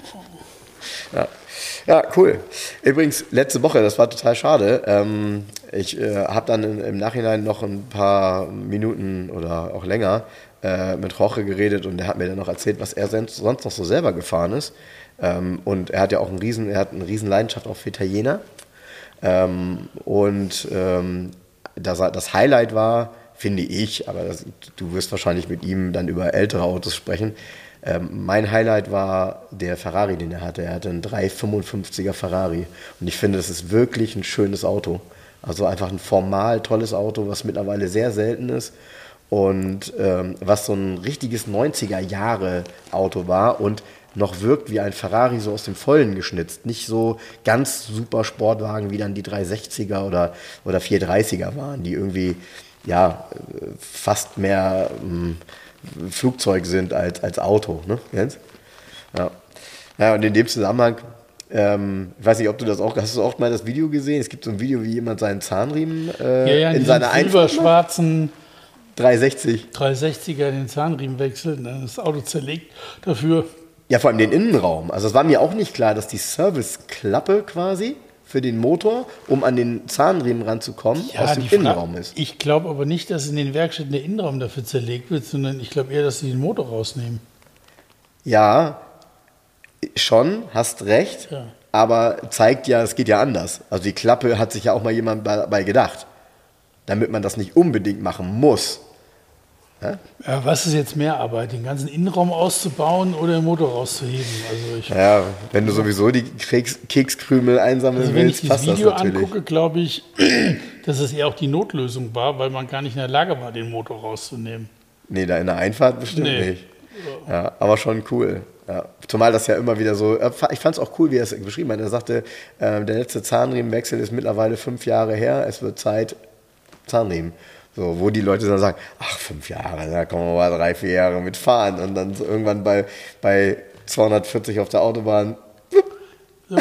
[SPEAKER 1] Ja, ja, cool. Übrigens, letzte Woche, das war total schade. Ähm, ich äh, habe dann in, im Nachhinein noch ein paar Minuten oder auch länger äh, mit Jorge geredet und der hat mir dann noch erzählt, was er sonst noch so selber gefahren ist. Ähm, und er hat ja auch einen riesen, er hat eine riesen Leidenschaft auch für Italiener. Ähm, und ähm, das, das Highlight war, finde ich, aber das, du wirst wahrscheinlich mit ihm dann über ältere Autos sprechen. Ähm, mein Highlight war der Ferrari, den er hatte. Er hatte einen dreihundertfünfundfünfziger Ferrari. Und ich finde, das ist wirklich ein schönes Auto. Also einfach ein formal tolles Auto, was mittlerweile sehr selten ist. Und ähm, was so ein richtiges neunziger-Jahre-Auto war und noch wirkt wie ein Ferrari so aus dem Vollen geschnitzt. Nicht so ganz super Sportwagen, wie dann die dreihundertsechziger oder, oder vierhundertdreißiger waren, die irgendwie ja, fast mehr ähm, Flugzeug sind als, als Auto. Ne, Jens? Ja. Ja, und in dem Zusammenhang, ähm, ich weiß nicht, ob du das auch, hast du auch mal das Video gesehen? Es gibt so ein Video, wie jemand seinen Zahnriemen äh,
[SPEAKER 2] ja, ja,
[SPEAKER 1] in seiner
[SPEAKER 2] silberschwarzen
[SPEAKER 1] dreihundertsechzig
[SPEAKER 2] dreihundertsechziger den Zahnriemen wechselt, dann das Auto zerlegt dafür.
[SPEAKER 1] Ja, vor allem den Innenraum. Also es war mir auch nicht klar, dass die Serviceklappe quasi für den Motor, um an den Zahnriemen ranzukommen,
[SPEAKER 2] ja,
[SPEAKER 1] aus dem Innenraum ist.
[SPEAKER 2] Ich glaube aber nicht, dass in den Werkstätten der Innenraum dafür zerlegt wird, sondern ich glaube eher, dass sie den Motor rausnehmen.
[SPEAKER 1] Ja, schon, hast recht,
[SPEAKER 2] ja. Aber
[SPEAKER 1] zeigt ja, es geht ja anders. Also die Klappe hat sich ja auch mal jemand bei gedacht, damit man das nicht unbedingt machen muss. Ja?
[SPEAKER 2] Ja, was ist jetzt mehr Arbeit, den ganzen Innenraum auszubauen oder den Motor rauszuheben? Also ich,
[SPEAKER 1] ja, wenn du sowieso die Keks, Kekskrümel einsammeln
[SPEAKER 2] also wenn
[SPEAKER 1] willst,
[SPEAKER 2] ich
[SPEAKER 1] passt
[SPEAKER 2] das Video
[SPEAKER 1] das natürlich.
[SPEAKER 2] Angucke, glaube ich, dass es eher auch die Notlösung war, weil man gar nicht in der Lage war, den Motor rauszunehmen.
[SPEAKER 1] Nee, da in der Einfahrt bestimmt
[SPEAKER 2] nee.
[SPEAKER 1] nicht. Ja, aber schon cool. Ja, zumal das ja immer wieder so, ich fand es auch cool, wie er es beschrieben hat. Er sagte, äh, der letzte Zahnriemenwechsel ist mittlerweile fünf Jahre her, es wird Zeit, Zahnriemen. So, wo die Leute dann sagen, ach, fünf Jahre, da kommen wir mal drei, vier Jahre mitfahren. Und dann so irgendwann bei, bei zweihundertvierzig auf der Autobahn.
[SPEAKER 2] So.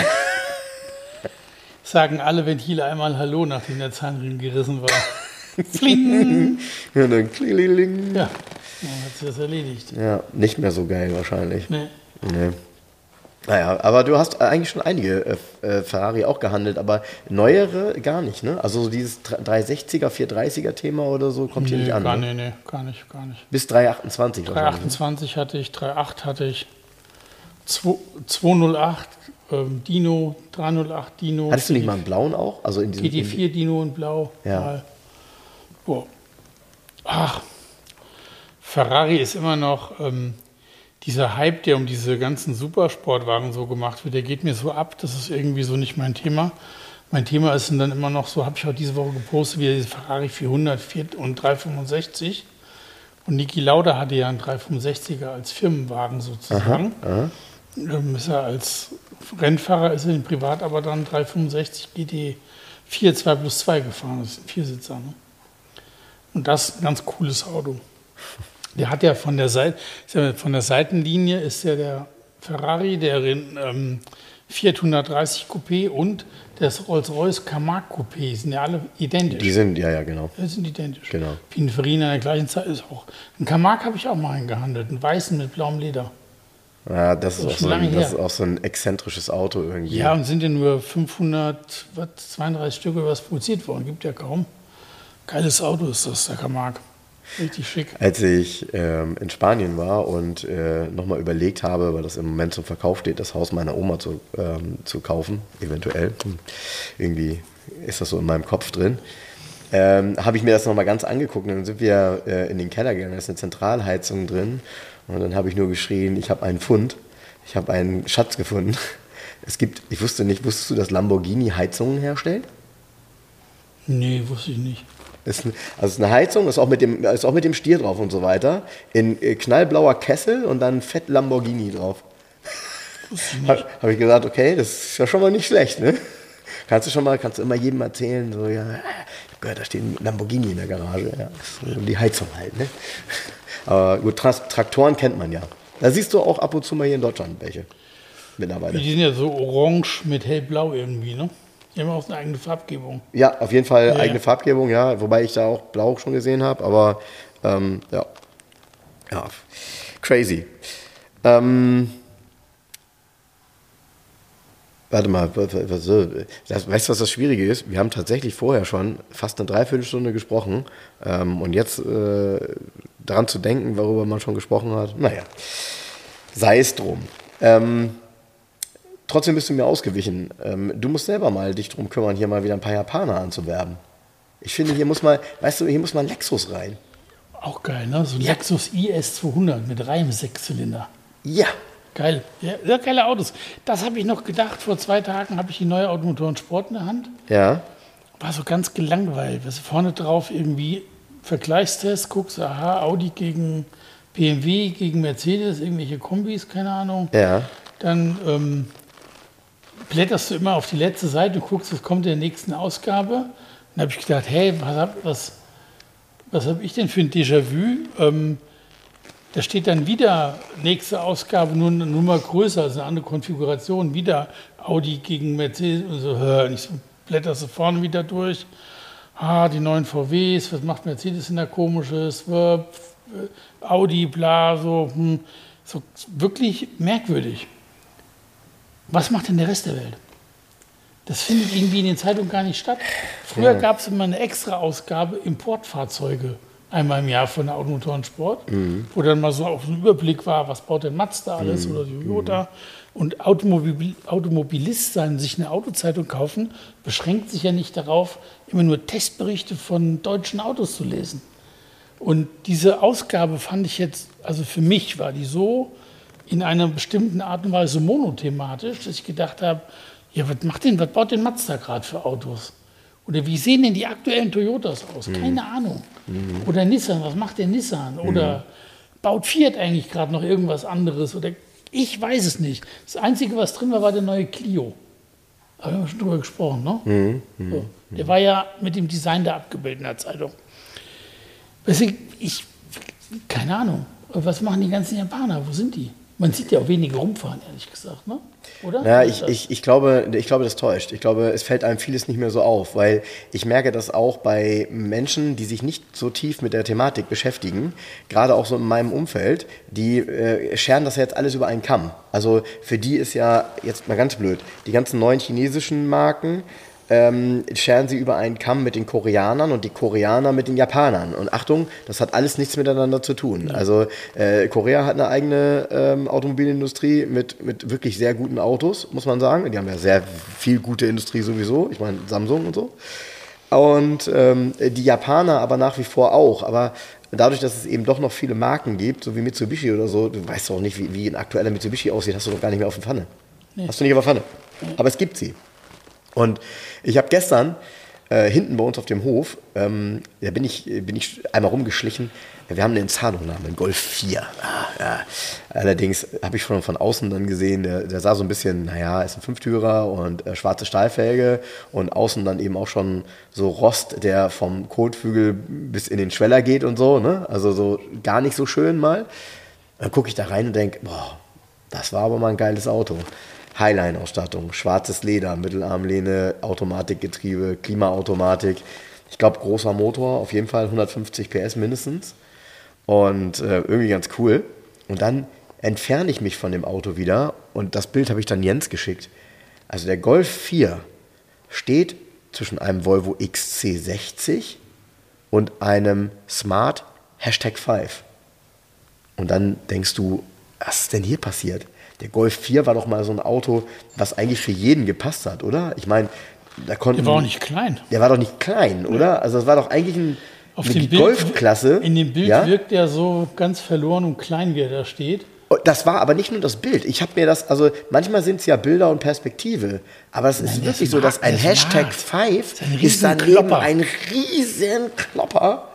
[SPEAKER 2] Sagen alle Ventile einmal Hallo, nachdem der Zahnriemen gerissen war. Fling!
[SPEAKER 1] Und dann klingeling.
[SPEAKER 2] Ja, dann hat sich das erledigt.
[SPEAKER 1] Ja, nicht mehr so geil wahrscheinlich.
[SPEAKER 2] Nee.
[SPEAKER 1] Nee. Naja, aber du hast eigentlich schon einige äh, Ferrari auch gehandelt, aber neuere gar nicht, ne? Also so dieses dreihundertsechziger, vierhundertdreißiger Thema oder so kommt
[SPEAKER 2] nee,
[SPEAKER 1] hier nicht an,
[SPEAKER 2] gar,
[SPEAKER 1] ne?
[SPEAKER 2] Nee, nee, gar nicht, gar nicht.
[SPEAKER 1] Bis dreihundertachtundzwanzig
[SPEAKER 2] dreihundertachtundzwanzig hatte ich, dreihundertacht hatte ich. zweihundertacht ähm, Dino, dreihundertacht Dino.
[SPEAKER 1] Hattest du nicht mal einen blauen auch? Also in diesem
[SPEAKER 2] G T vier Dino in Blau.
[SPEAKER 1] Ja.
[SPEAKER 2] Mal. Boah. Ach, Ferrari ist immer noch ähm, dieser Hype, der um diese ganzen Supersportwagen so gemacht wird, der geht mir so ab, das ist irgendwie so nicht mein Thema. Mein Thema ist dann immer noch so, habe ich auch diese Woche gepostet, wie diese Ferrari vierhundert und dreihundertfünfundsechzig. Und Niki Lauda hatte ja einen dreihundertfünfundsechziger als Firmenwagen sozusagen. Aha, aha. Ist er als Rennfahrer, ist er in Privat aber dann dreihundertfünfundsechzig G T vier zwei plus zwei gefahren, das ist ein Viersitzer. Ne? Und das ist ein ganz cooles Auto. Der hat ja von der, Seite, von der Seitenlinie ist ja der Ferrari, der ähm, Fiat hundertdreißig Coupé und das Rolls-Royce Camargue Coupé sind ja alle identisch.
[SPEAKER 1] Die sind, ja, ja, genau.
[SPEAKER 2] Die sind identisch.
[SPEAKER 1] Genau.
[SPEAKER 2] Pininfarina in der gleichen Zeit ist auch. Ein Camargue habe ich auch mal eingehandelt, einen weißen mit blauem Leder.
[SPEAKER 1] Ja, das,
[SPEAKER 2] das
[SPEAKER 1] ist, auch so ein, das ist auch so ein exzentrisches Auto irgendwie.
[SPEAKER 2] Ja, und sind ja nur fünfhundertzweiunddreißig Stück oder was produziert worden, gibt ja kaum. Geiles Auto ist das, der Camargue. Richtig schick.
[SPEAKER 1] Als ich ähm, in Spanien war und äh, nochmal überlegt habe, weil das im Moment zum Verkauf steht, das Haus meiner Oma zu, ähm, zu kaufen, eventuell, hm. irgendwie ist das so in meinem Kopf drin, ähm, habe ich mir das nochmal ganz angeguckt und dann sind wir äh, in den Keller gegangen, da ist eine Zentralheizung drin und dann habe ich nur geschrien, ich habe einen Fund, ich habe einen Schatz gefunden. Es gibt, ich wusste nicht, wusstest du, dass Lamborghini Heizungen herstellt?
[SPEAKER 2] Nee, wusste ich nicht.
[SPEAKER 1] Ist ein, also ist eine Heizung, ist auch, mit dem, ist auch mit dem Stier drauf und so weiter. In äh, knallblauer Kessel und dann fett Lamborghini drauf. Habe hab ich gesagt, okay, das ist ja schon mal nicht schlecht, ne? Kannst du schon mal, kannst du immer jedem erzählen, so, ja, ich hab gehört, da steht ein Lamborghini in der Garage. Ja, das ist die Heizung halt, ne? Aber gut, Trans Traktoren kennt man ja. Da siehst du auch ab und zu mal hier in Deutschland welche mittlerweile.
[SPEAKER 2] Die sind ja so orange mit hellblau irgendwie, ne? Die haben auch eine eigene Farbgebung.
[SPEAKER 1] Ja, auf jeden Fall
[SPEAKER 2] ja,
[SPEAKER 1] eigene
[SPEAKER 2] ja.
[SPEAKER 1] Farbgebung, ja. Wobei ich da auch Blau schon gesehen habe, aber ähm, ja. ja, crazy. Ähm, warte mal, was, das, weißt du, was das Schwierige ist? Wir haben tatsächlich vorher schon fast eine Dreiviertelstunde gesprochen ähm, und jetzt äh, daran zu denken, worüber man schon gesprochen hat, naja, sei es drum. Ähm, Trotzdem bist du mir ausgewichen. Ähm, du musst selber mal dich drum kümmern, hier mal wieder ein paar Japaner anzuwerben. Ich finde, hier muss mal, weißt du, hier muss mal ein Lexus rein.
[SPEAKER 2] Auch geil, ne? So ein
[SPEAKER 1] ja.
[SPEAKER 2] Lexus I S zweihundert mit Reim Sechszylinder.
[SPEAKER 1] Ja.
[SPEAKER 2] Geil. Ja, sehr geile Autos. Das habe ich noch gedacht. Vor zwei Tagen habe ich die neue Automotoren Sport in der Hand.
[SPEAKER 1] Ja.
[SPEAKER 2] War so ganz gelangweilt. Was vorne drauf irgendwie Vergleichstest, guckst, aha, Audi gegen B M W, gegen Mercedes, irgendwelche Kombis, keine Ahnung.
[SPEAKER 1] Ja.
[SPEAKER 2] Dann ähm, blätterst du immer auf die letzte Seite und guckst, was kommt in der nächsten Ausgabe. Dann habe ich gedacht, hey, was habe was, was hab ich denn für ein Déjà-vu? Ähm, da steht dann wieder nächste Ausgabe, nur, nur mal größer, also eine andere Konfiguration, wieder Audi gegen Mercedes und so. Hör, ich so, blätterst du vorne wieder durch. Ah, die neuen V Ws, was macht Mercedes denn da Komisches? Audi, bla, so, hm, so wirklich merkwürdig. Was macht denn der Rest der Welt? Das findet irgendwie in den Zeitungen gar nicht statt. Früher ja. gab es immer eine extra Ausgabe Importfahrzeuge einmal im Jahr von der Automotoren Sport, mhm. wo dann mal so auf den Überblick war, was baut denn Mazda alles mhm. oder Toyota. Mhm. Und Automobil, Automobilist sein, sich eine Autozeitung kaufen, beschränkt sich ja nicht darauf, immer nur Testberichte von deutschen Autos zu lesen. Und diese Ausgabe fand ich jetzt, also für mich war die so in einer bestimmten Art und Weise monothematisch, dass ich gedacht habe, ja, was macht denn, was baut denn Mazda gerade für Autos? Oder wie sehen denn die aktuellen Toyotas aus? Mhm. Keine Ahnung. Mhm. Oder Nissan, was macht der Nissan? Oder mhm. baut Fiat eigentlich gerade noch irgendwas anderes? Oder ich weiß es nicht. Das Einzige, was drin war, war der neue Clio. Da haben wir schon drüber gesprochen, ne? Mhm. Mhm. So. Der war ja mit dem Design da abgebildet in der Zeitung. Deswegen, ich, keine Ahnung, was machen die ganzen Japaner? Wo sind die? Man sieht ja auch wenige rumfahren, ehrlich gesagt, ne? Oder?
[SPEAKER 1] Ja, ich, ich, ich, glaube, ich glaube, das täuscht. Ich glaube, es fällt einem vieles nicht mehr so auf, weil ich merke das auch bei Menschen, die sich nicht so tief mit der Thematik beschäftigen, gerade auch so in meinem Umfeld, die äh, scheren das ja jetzt alles über einen Kamm. Also für die ist ja, jetzt mal ganz blöd, die ganzen neuen chinesischen Marken, ähm, scheren sie über einen Kamm mit den Koreanern und die Koreaner mit den Japanern. Und Achtung, das hat alles nichts miteinander zu tun. Ja. Also äh, Korea hat eine eigene ähm, Automobilindustrie mit, mit wirklich sehr guten Autos, muss man sagen. Die haben ja sehr viel gute Industrie sowieso. Ich meine Samsung und so. Und ähm, die Japaner aber nach wie vor auch. Aber dadurch, dass es eben doch noch viele Marken gibt, so wie Mitsubishi oder so, du weißt doch nicht, wie, wie ein aktueller Mitsubishi aussieht, hast du doch gar nicht mehr auf der Pfanne. Nee. Hast du nicht auf der Pfanne. Aber es gibt sie. Und ich habe gestern äh, hinten bei uns auf dem Hof, ähm, da bin ich, bin ich einmal rumgeschlichen. Wir haben einen Zahnhundnamen, einen Golf vier. Ah, ja. Allerdings habe ich schon von außen dann gesehen, der, der sah so ein bisschen, naja, ist ein Fünftürer und äh, schwarze Stahlfelge und außen dann eben auch schon so Rost, der vom Kotflügel bis in den Schweller geht und so. Ne? Also so gar nicht so schön mal. Dann gucke ich da rein und denke, boah, das war aber mal ein geiles Auto. Highline-Ausstattung, schwarzes Leder, Mittelarmlehne, Automatikgetriebe, Klimaautomatik. Ich glaube, großer Motor, auf jeden Fall hundertfünfzig P S mindestens. Und äh, irgendwie ganz cool. Und dann entferne ich mich von dem Auto wieder und das Bild habe ich dann Jens geschickt. Also der Golf vier steht zwischen einem Volvo X C sechzig und einem Smart Hashtag fünf. Und dann denkst du, was ist denn hier passiert? Der Golf vier war doch mal so ein Auto, was eigentlich für jeden gepasst hat, oder? Ich meine, da konnten...
[SPEAKER 2] Der war auch nicht klein.
[SPEAKER 1] Der war doch nicht klein, oder? Also das war doch eigentlich ein,
[SPEAKER 2] Auf
[SPEAKER 1] eine
[SPEAKER 2] dem Bild,
[SPEAKER 1] Golfklasse.
[SPEAKER 2] In dem Bild
[SPEAKER 1] ja?
[SPEAKER 2] wirkt er so ganz verloren und klein, wie er da steht.
[SPEAKER 1] Das war aber nicht nur das Bild. Ich habe mir das, also manchmal sind es ja Bilder und Perspektive, aber es ist
[SPEAKER 2] Nein,
[SPEAKER 1] wirklich
[SPEAKER 2] das
[SPEAKER 1] so, dass
[SPEAKER 2] mag,
[SPEAKER 1] ein
[SPEAKER 2] das
[SPEAKER 1] Hashtag
[SPEAKER 2] mag.
[SPEAKER 1] fünf
[SPEAKER 2] Das ist ein
[SPEAKER 1] ist daneben
[SPEAKER 2] Riesenklopper.
[SPEAKER 1] ein riesen Klopper.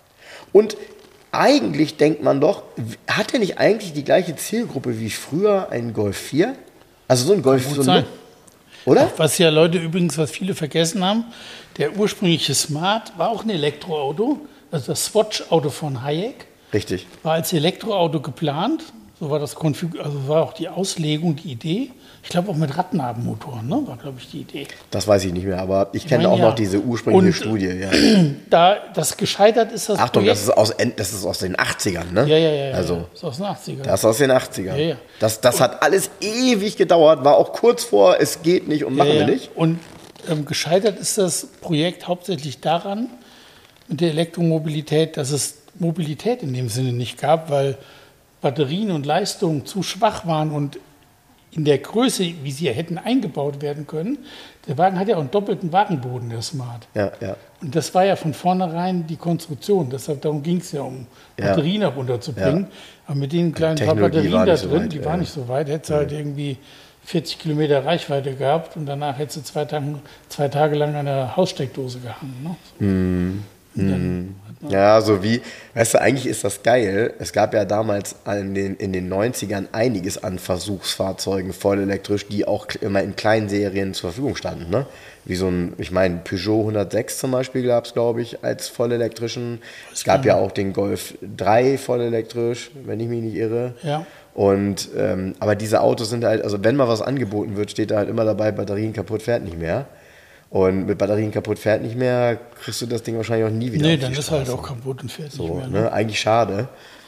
[SPEAKER 1] Und eigentlich denkt man doch, hat er nicht eigentlich die gleiche Zielgruppe wie früher ein Golf vier? Also so ein Golf,
[SPEAKER 2] Gut
[SPEAKER 1] so
[SPEAKER 2] sein.
[SPEAKER 1] ein, oder?
[SPEAKER 2] Was ja Leute übrigens, was viele vergessen haben, der ursprüngliche Smart war auch ein Elektroauto, also das Swatch-Auto von Hayek,
[SPEAKER 1] Richtig.
[SPEAKER 2] war als Elektroauto geplant. So war das Konfig- also war auch die Auslegung, die Idee. Ich glaube auch mit Radnabenmotoren, ne? War, glaube ich, die Idee.
[SPEAKER 1] Das weiß ich nicht mehr, aber ich kenne
[SPEAKER 2] meine,
[SPEAKER 1] auch
[SPEAKER 2] ja.
[SPEAKER 1] noch diese ursprüngliche
[SPEAKER 2] Und,
[SPEAKER 1] Studie. Ja.
[SPEAKER 2] Da das gescheitert ist, das
[SPEAKER 1] Achtung,
[SPEAKER 2] Projekt.
[SPEAKER 1] das ist, aus, End- das ist aus den achtzigern, ne?
[SPEAKER 2] Ja, ja, ja. ja.
[SPEAKER 1] Also,
[SPEAKER 2] Das ist aus den achtzigern.
[SPEAKER 1] das ist aus den achtzigern.
[SPEAKER 2] Ja, ja.
[SPEAKER 1] Das, das hat alles ewig gedauert, war auch kurz vor, es geht nicht und machen
[SPEAKER 2] ja, ja.
[SPEAKER 1] wir nicht.
[SPEAKER 2] Und ähm, gescheitert ist das Projekt hauptsächlich daran, mit der Elektromobilität, dass es Mobilität in dem Sinne nicht gab, weil Batterien und Leistungen zu schwach waren und in der Größe, wie sie hätten eingebaut werden können. Der Wagen hat ja auch einen doppelten Wagenboden, der Smart.
[SPEAKER 1] Ja, ja.
[SPEAKER 2] Und das war ja von vornherein die Konstruktion. Deshalb, darum ging es ja, um
[SPEAKER 1] Ja.
[SPEAKER 2] Batterien herunterzubringen.
[SPEAKER 1] Ja.
[SPEAKER 2] Aber mit den kleinen paar
[SPEAKER 1] Technologie
[SPEAKER 2] Batterien
[SPEAKER 1] war
[SPEAKER 2] da
[SPEAKER 1] nicht so
[SPEAKER 2] drin,
[SPEAKER 1] weit,
[SPEAKER 2] die
[SPEAKER 1] ja.
[SPEAKER 2] waren nicht so weit, hättest du halt irgendwie vierzig Kilometer Reichweite gehabt und danach hättest du zwei Tage, zwei Tage lang an der Haussteckdose gehangen. Ne?
[SPEAKER 1] Mhm.
[SPEAKER 2] Und dann hat man-
[SPEAKER 1] Ja, so wie, weißt du, eigentlich ist das geil. Es gab ja damals in den, in den neunzigern einiges an Versuchsfahrzeugen voll elektrisch, die auch immer in kleinen Serien zur Verfügung standen. Ne? Wie so ein, ich meine, Peugeot hundertsechs zum Beispiel gab es, glaube ich, als vollelektrischen. Es gab ja auch den Golf drei vollelektrisch, wenn ich mich nicht irre.
[SPEAKER 2] Ja.
[SPEAKER 1] Und, ähm, aber diese Autos sind halt, also wenn mal was angeboten wird, steht da halt immer dabei, Batterien kaputt, fährt nicht mehr. Und mit Batterien kaputt, fährt nicht mehr, kriegst du das Ding wahrscheinlich auch nie wieder
[SPEAKER 2] Nee,
[SPEAKER 1] auf die
[SPEAKER 2] dann ist halt
[SPEAKER 1] Straße.
[SPEAKER 2] auch kaputt und fährt
[SPEAKER 1] So,
[SPEAKER 2] nicht mehr.
[SPEAKER 1] ne?
[SPEAKER 2] Ne?
[SPEAKER 1] Eigentlich schade.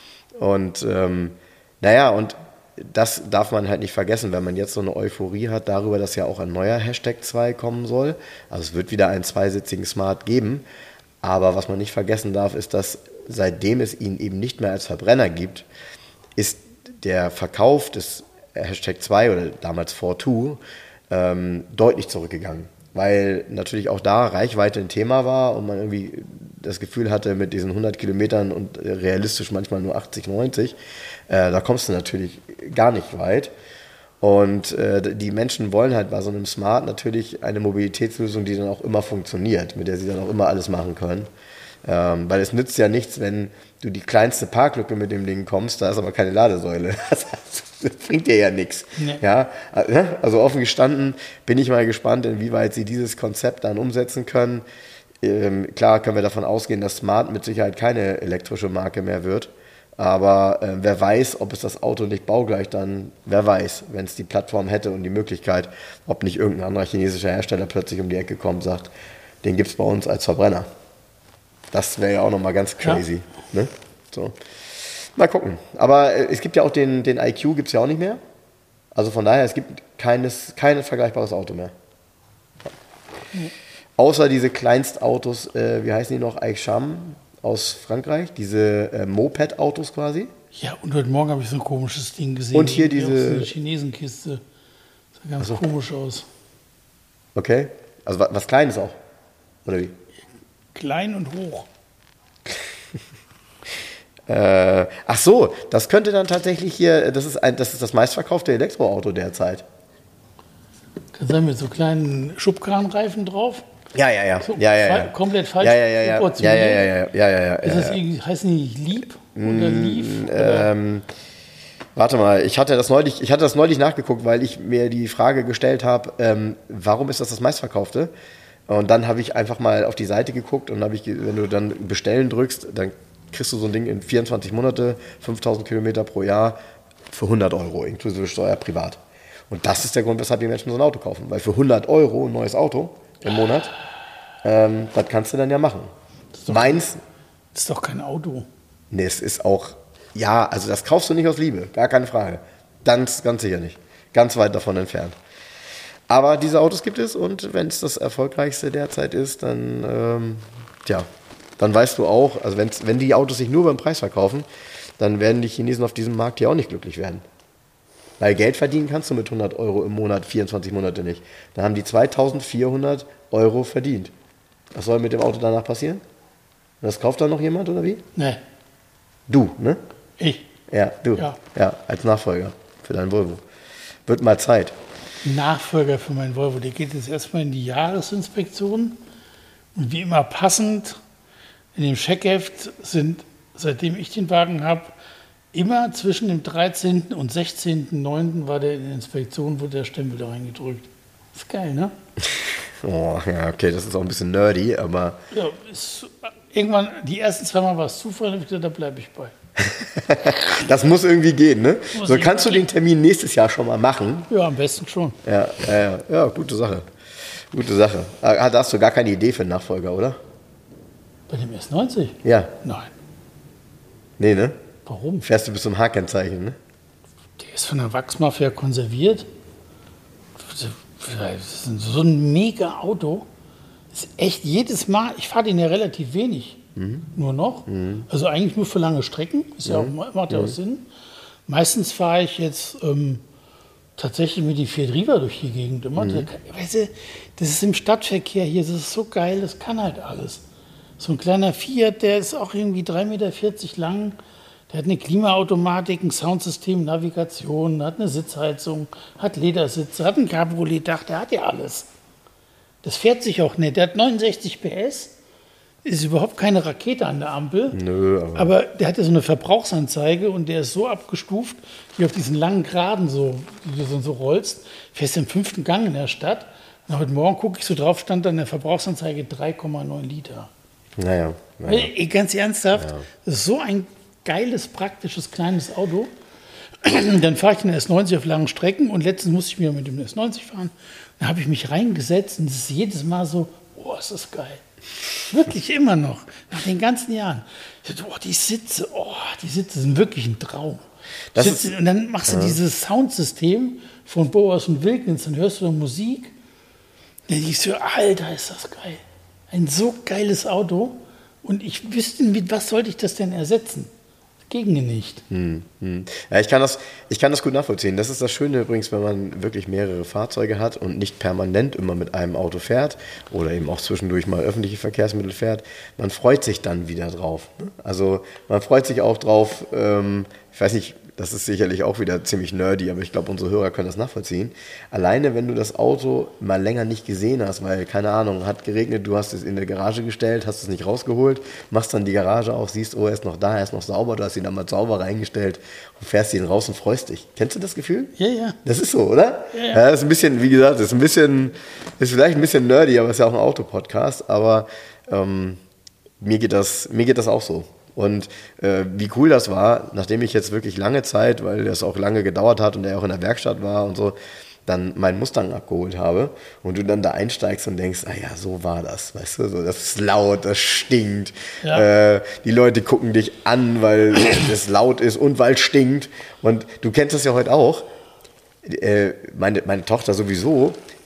[SPEAKER 1] Und ähm, naja, und das darf man halt nicht vergessen, wenn man jetzt so eine Euphorie hat darüber, dass ja auch ein neuer Hashtag zwei kommen soll. Also es wird wieder einen zweisitzigen Smart geben. Aber was man nicht vergessen darf, ist, dass seitdem es ihn eben nicht mehr als Verbrenner gibt, ist der Verkauf des Hashtag zwei oder damals vier zwei ähm, deutlich zurückgegangen. Weil natürlich auch da Reichweite ein Thema war und man irgendwie das Gefühl hatte, mit diesen hundert Kilometern und realistisch manchmal nur achtzig, neunzig, äh, da kommst du natürlich gar nicht weit. Und äh, die Menschen wollen halt bei so einem Smart natürlich eine Mobilitätslösung, die dann auch immer funktioniert, mit der sie dann auch immer alles machen können. Ähm, weil es nützt ja nichts, wenn du die kleinste Parklücke mit dem Ding kommst, da ist aber keine Ladesäule. Das bringt dir ja nichts.
[SPEAKER 2] Nee.
[SPEAKER 1] Ja, also offen gestanden bin ich mal gespannt, inwieweit sie dieses Konzept dann umsetzen können. Ähm, klar können wir davon ausgehen, dass Smart mit Sicherheit keine elektrische Marke mehr wird. Aber äh, wer weiß, ob es das Auto nicht baugleich dann, wer weiß, wenn es die Plattform hätte und die Möglichkeit, ob nicht irgendein anderer chinesischer Hersteller plötzlich um die Ecke kommt und sagt, den gibt es bei uns als Verbrenner. Das wäre ja auch nochmal ganz crazy. Ja. Ne? So. Mal gucken. Aber äh, es gibt ja auch den, den I Q, gibt es ja auch nicht mehr. Also von daher, es gibt keines, kein vergleichbares Auto mehr.
[SPEAKER 2] Mhm.
[SPEAKER 1] Außer diese Kleinstautos, äh, wie heißen die noch, Aixam aus Frankreich, diese äh, Moped-Autos quasi.
[SPEAKER 2] Ja, und heute Morgen habe ich so ein komisches Ding gesehen.
[SPEAKER 1] Und hier
[SPEAKER 2] Irgendwie
[SPEAKER 1] diese-
[SPEAKER 2] auch so eine Chinesenkiste. Sah ganz
[SPEAKER 1] so.
[SPEAKER 2] komisch aus.
[SPEAKER 1] Okay, also wa- was Kleines auch, oder wie?
[SPEAKER 2] Klein und hoch.
[SPEAKER 1] Äh, ach so, das könnte dann tatsächlich hier, das ist, ein, das ist das meistverkaufte Elektroauto derzeit.
[SPEAKER 2] Da sind mit so kleinen Schubkranreifen drauf.
[SPEAKER 1] Ja, ja, ja.
[SPEAKER 2] So,
[SPEAKER 1] ja, ja, ja.
[SPEAKER 2] fa- komplett falsch
[SPEAKER 1] Ja, ja, ja, ja. Ja,
[SPEAKER 2] proportioniert.
[SPEAKER 1] ja, ja, ja, ja, ja, ja,
[SPEAKER 2] Ist
[SPEAKER 1] ja,
[SPEAKER 2] das
[SPEAKER 1] ja.
[SPEAKER 2] irgendwie, heißen die Lieb oder Lief? Oder?
[SPEAKER 1] Ähm, warte mal, ich hatte das neulich, ich hatte das neulich nachgeguckt, weil ich mir die Frage gestellt habe, ähm, warum ist das das meistverkaufte? Und dann habe ich einfach mal auf die Seite geguckt und habe ich, ge- wenn du dann bestellen drückst, dann kriegst du so ein Ding in vierundzwanzig Monate, fünftausend Kilometer pro Jahr für hundert Euro, inklusive Steuer privat. Und das ist der Grund, weshalb die Menschen so ein Auto kaufen. Weil für hundert Euro ein neues Auto im Monat, ähm, das kannst du dann ja machen. Meins,
[SPEAKER 2] Das ist doch kein Auto.
[SPEAKER 1] nee, es ist auch, ja, also das kaufst du nicht aus Liebe, gar keine Frage. Ganz, ganz sicher nicht. Ganz weit davon entfernt. Aber diese Autos gibt es und wenn es das erfolgreichste derzeit ist, dann, ähm, tja, dann weißt du auch, also wenn's, wenn die Autos sich nur beim Preis verkaufen, dann werden die Chinesen auf diesem Markt hier auch nicht glücklich werden. Weil Geld verdienen kannst du mit hundert Euro im Monat, vierundzwanzig Monate nicht. Dann haben die zweitausendvierhundert Euro verdient. Was soll mit dem Auto danach passieren? Das kauft dann noch jemand oder wie?
[SPEAKER 2] Nee,
[SPEAKER 1] Du, ne?
[SPEAKER 2] ich.
[SPEAKER 1] Ja, du.
[SPEAKER 2] Ja.
[SPEAKER 1] Ja, als Nachfolger für dein Volvo. Wird mal Zeit.
[SPEAKER 2] Nachfolger für meinen Volvo, der geht jetzt erstmal in die Jahresinspektion. Und wie immer passend, in dem Scheckheft sind, seitdem ich den Wagen habe, immer zwischen dem dreizehnten und sechzehnten neunten war der in der Inspektion, wurde der Stempel da reingedrückt. Ist geil, ne?
[SPEAKER 1] Oh, ja, okay, das ist auch ein bisschen nerdy, aber
[SPEAKER 2] Ja, ist, irgendwann, die ersten zwei Mal war es Zufall, habe ich gesagt, da bleibe ich bei.
[SPEAKER 1] das muss irgendwie gehen, ne?
[SPEAKER 2] Muss
[SPEAKER 1] So
[SPEAKER 2] irgendwie
[SPEAKER 1] kannst du den Termin nächstes Jahr schon mal machen.
[SPEAKER 2] Ja, am besten schon.
[SPEAKER 1] Ja, ja, ja, ja, gute Sache. Gute Sache. Ah, da hast du gar keine Idee für einen Nachfolger, oder?
[SPEAKER 2] Bei dem S neunzig?
[SPEAKER 1] Ja.
[SPEAKER 2] Nein.
[SPEAKER 1] Nee, ne?
[SPEAKER 2] Warum?
[SPEAKER 1] Fährst du bis zum H-Kennzeichen, ne?
[SPEAKER 2] Der ist von der Wachsmafia konserviert. Das ist so ein mega Auto. Das ist echt jedes Mal, ich fahre den ja relativ wenig, mhm. nur noch. Mhm. Also eigentlich nur für lange Strecken, ist ja
[SPEAKER 1] Mhm.
[SPEAKER 2] auch, macht ja auch Sinn. Meistens fahre ich jetzt ähm, tatsächlich mit die Fiat Riva durch die Gegend immer. Mhm. Weißt du, das ist im Stadtverkehr hier, das ist so geil, das kann halt alles. So ein kleiner Fiat, der ist auch irgendwie drei Meter vierzig lang. Der hat eine Klimaautomatik, ein Soundsystem, Navigation, hat eine Sitzheizung, hat Ledersitze, hat ein Cabriolet-Dach, der hat ja alles. Das fährt sich auch nicht. Der hat neunundsechzig P S, ist überhaupt keine Rakete an der Ampel.
[SPEAKER 1] Nö, aber-
[SPEAKER 2] aber der hat ja so eine Verbrauchsanzeige und der ist so abgestuft, wie auf diesen langen Geraden, so, die du so rollst. Fährst im fünften Gang in der Stadt. Und heute Morgen gucke ich so drauf, stand da in der Verbrauchsanzeige drei Komma neun Liter.
[SPEAKER 1] Naja. naja.
[SPEAKER 2] Ey, ganz ernsthaft, das ist so ein geiles, praktisches, kleines Auto. Dann fahre ich den S neunzig auf langen Strecken und letztens musste ich mir mit dem S neunzig fahren. Da habe ich mich reingesetzt und es ist jedes Mal so, oh, ist das geil. Wirklich immer noch, nach den ganzen Jahren. Ich dachte, oh, die Sitze, oh, die Sitze sind wirklich ein Traum.
[SPEAKER 1] Das
[SPEAKER 2] Sitze,
[SPEAKER 1] ist-
[SPEAKER 2] und dann machst du dieses Soundsystem von Boas und Wilkins, dann hörst du da Musik. Dann denkst du, Alter, ist das geil. Ein so geiles Auto. Und ich wüsste, mit was sollte ich das denn ersetzen? Ginge nicht.
[SPEAKER 1] Hm, hm. Ja, ich kann, das, ich kann das gut nachvollziehen. Das ist das Schöne übrigens, wenn man wirklich mehrere Fahrzeuge hat und nicht permanent immer mit einem Auto fährt oder eben auch zwischendurch mal öffentliche Verkehrsmittel fährt. Man freut sich dann wieder drauf. Also man freut sich auch drauf, ähm, ich weiß nicht, das ist sicherlich auch wieder ziemlich nerdy, aber ich glaube, unsere Hörer können das nachvollziehen. Alleine, wenn du das Auto mal länger nicht gesehen hast, weil, keine Ahnung, hat geregnet, du hast es in der Garage gestellt, hast es nicht rausgeholt, machst dann die Garage auf, siehst, oh, er ist noch da, er ist noch sauber, du hast ihn dann mal sauber reingestellt und fährst ihn raus und freust dich. Kennst du das Gefühl?
[SPEAKER 2] Ja, ja.
[SPEAKER 1] Das ist so, oder?
[SPEAKER 2] Ja, ja.
[SPEAKER 1] Ja, das ist ein bisschen, wie gesagt, das ist ein bisschen, ist vielleicht ein bisschen nerdy, aber es ist ja auch ein Autopodcast, aber ähm, mir geht das, mir geht das auch so. Und äh, wie cool das war, nachdem ich jetzt wirklich lange Zeit, weil das auch lange gedauert hat und er auch in der Werkstatt war und so, dann meinen Mustang abgeholt habe und du dann da einsteigst und denkst, ah ja, so war das, weißt du, so, das ist laut, das stinkt,
[SPEAKER 2] Ja.
[SPEAKER 1] äh, die Leute gucken dich an, weil es laut ist und weil es stinkt und du kennst das ja heute auch, äh, meine, meine Tochter sowieso,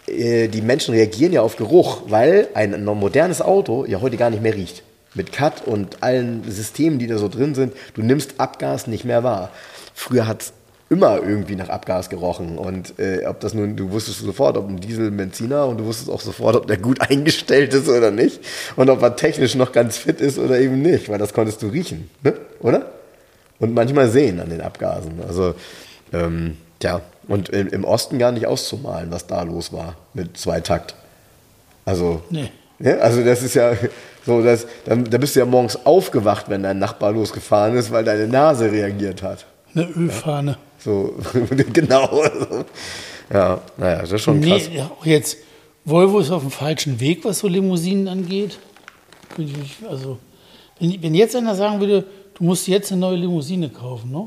[SPEAKER 1] äh, die Menschen reagieren ja auf Geruch, weil ein modernes Auto ja heute gar nicht mehr riecht. Mit Cut und allen Systemen, die da so drin sind, du nimmst Abgas nicht mehr wahr. Früher hat es immer irgendwie nach Abgas gerochen und äh, ob das nun, du wusstest sofort, ob ein Diesel, ein Benziner und du wusstest auch sofort, ob der gut eingestellt ist oder nicht und ob er technisch noch ganz fit ist oder eben nicht, weil das konntest du riechen, ne? Oder? Und manchmal sehen an den Abgasen. Also, ähm, ja, und im, im Osten gar nicht auszumalen, was da los war mit Zweitakt. Also,
[SPEAKER 2] Nee.
[SPEAKER 1] ja, also das ist ja so, dass, da, da bist du ja morgens aufgewacht, wenn dein Nachbar losgefahren ist, weil deine Nase reagiert hat.
[SPEAKER 2] Eine Ölfahne.
[SPEAKER 1] So, genau. Ja, naja, das ist schon krass.
[SPEAKER 2] Nee, auch jetzt, Volvo ist auf dem falschen Weg, was so Limousinen angeht. Also, wenn, wenn jetzt einer sagen würde, du musst jetzt eine neue Limousine kaufen, ne?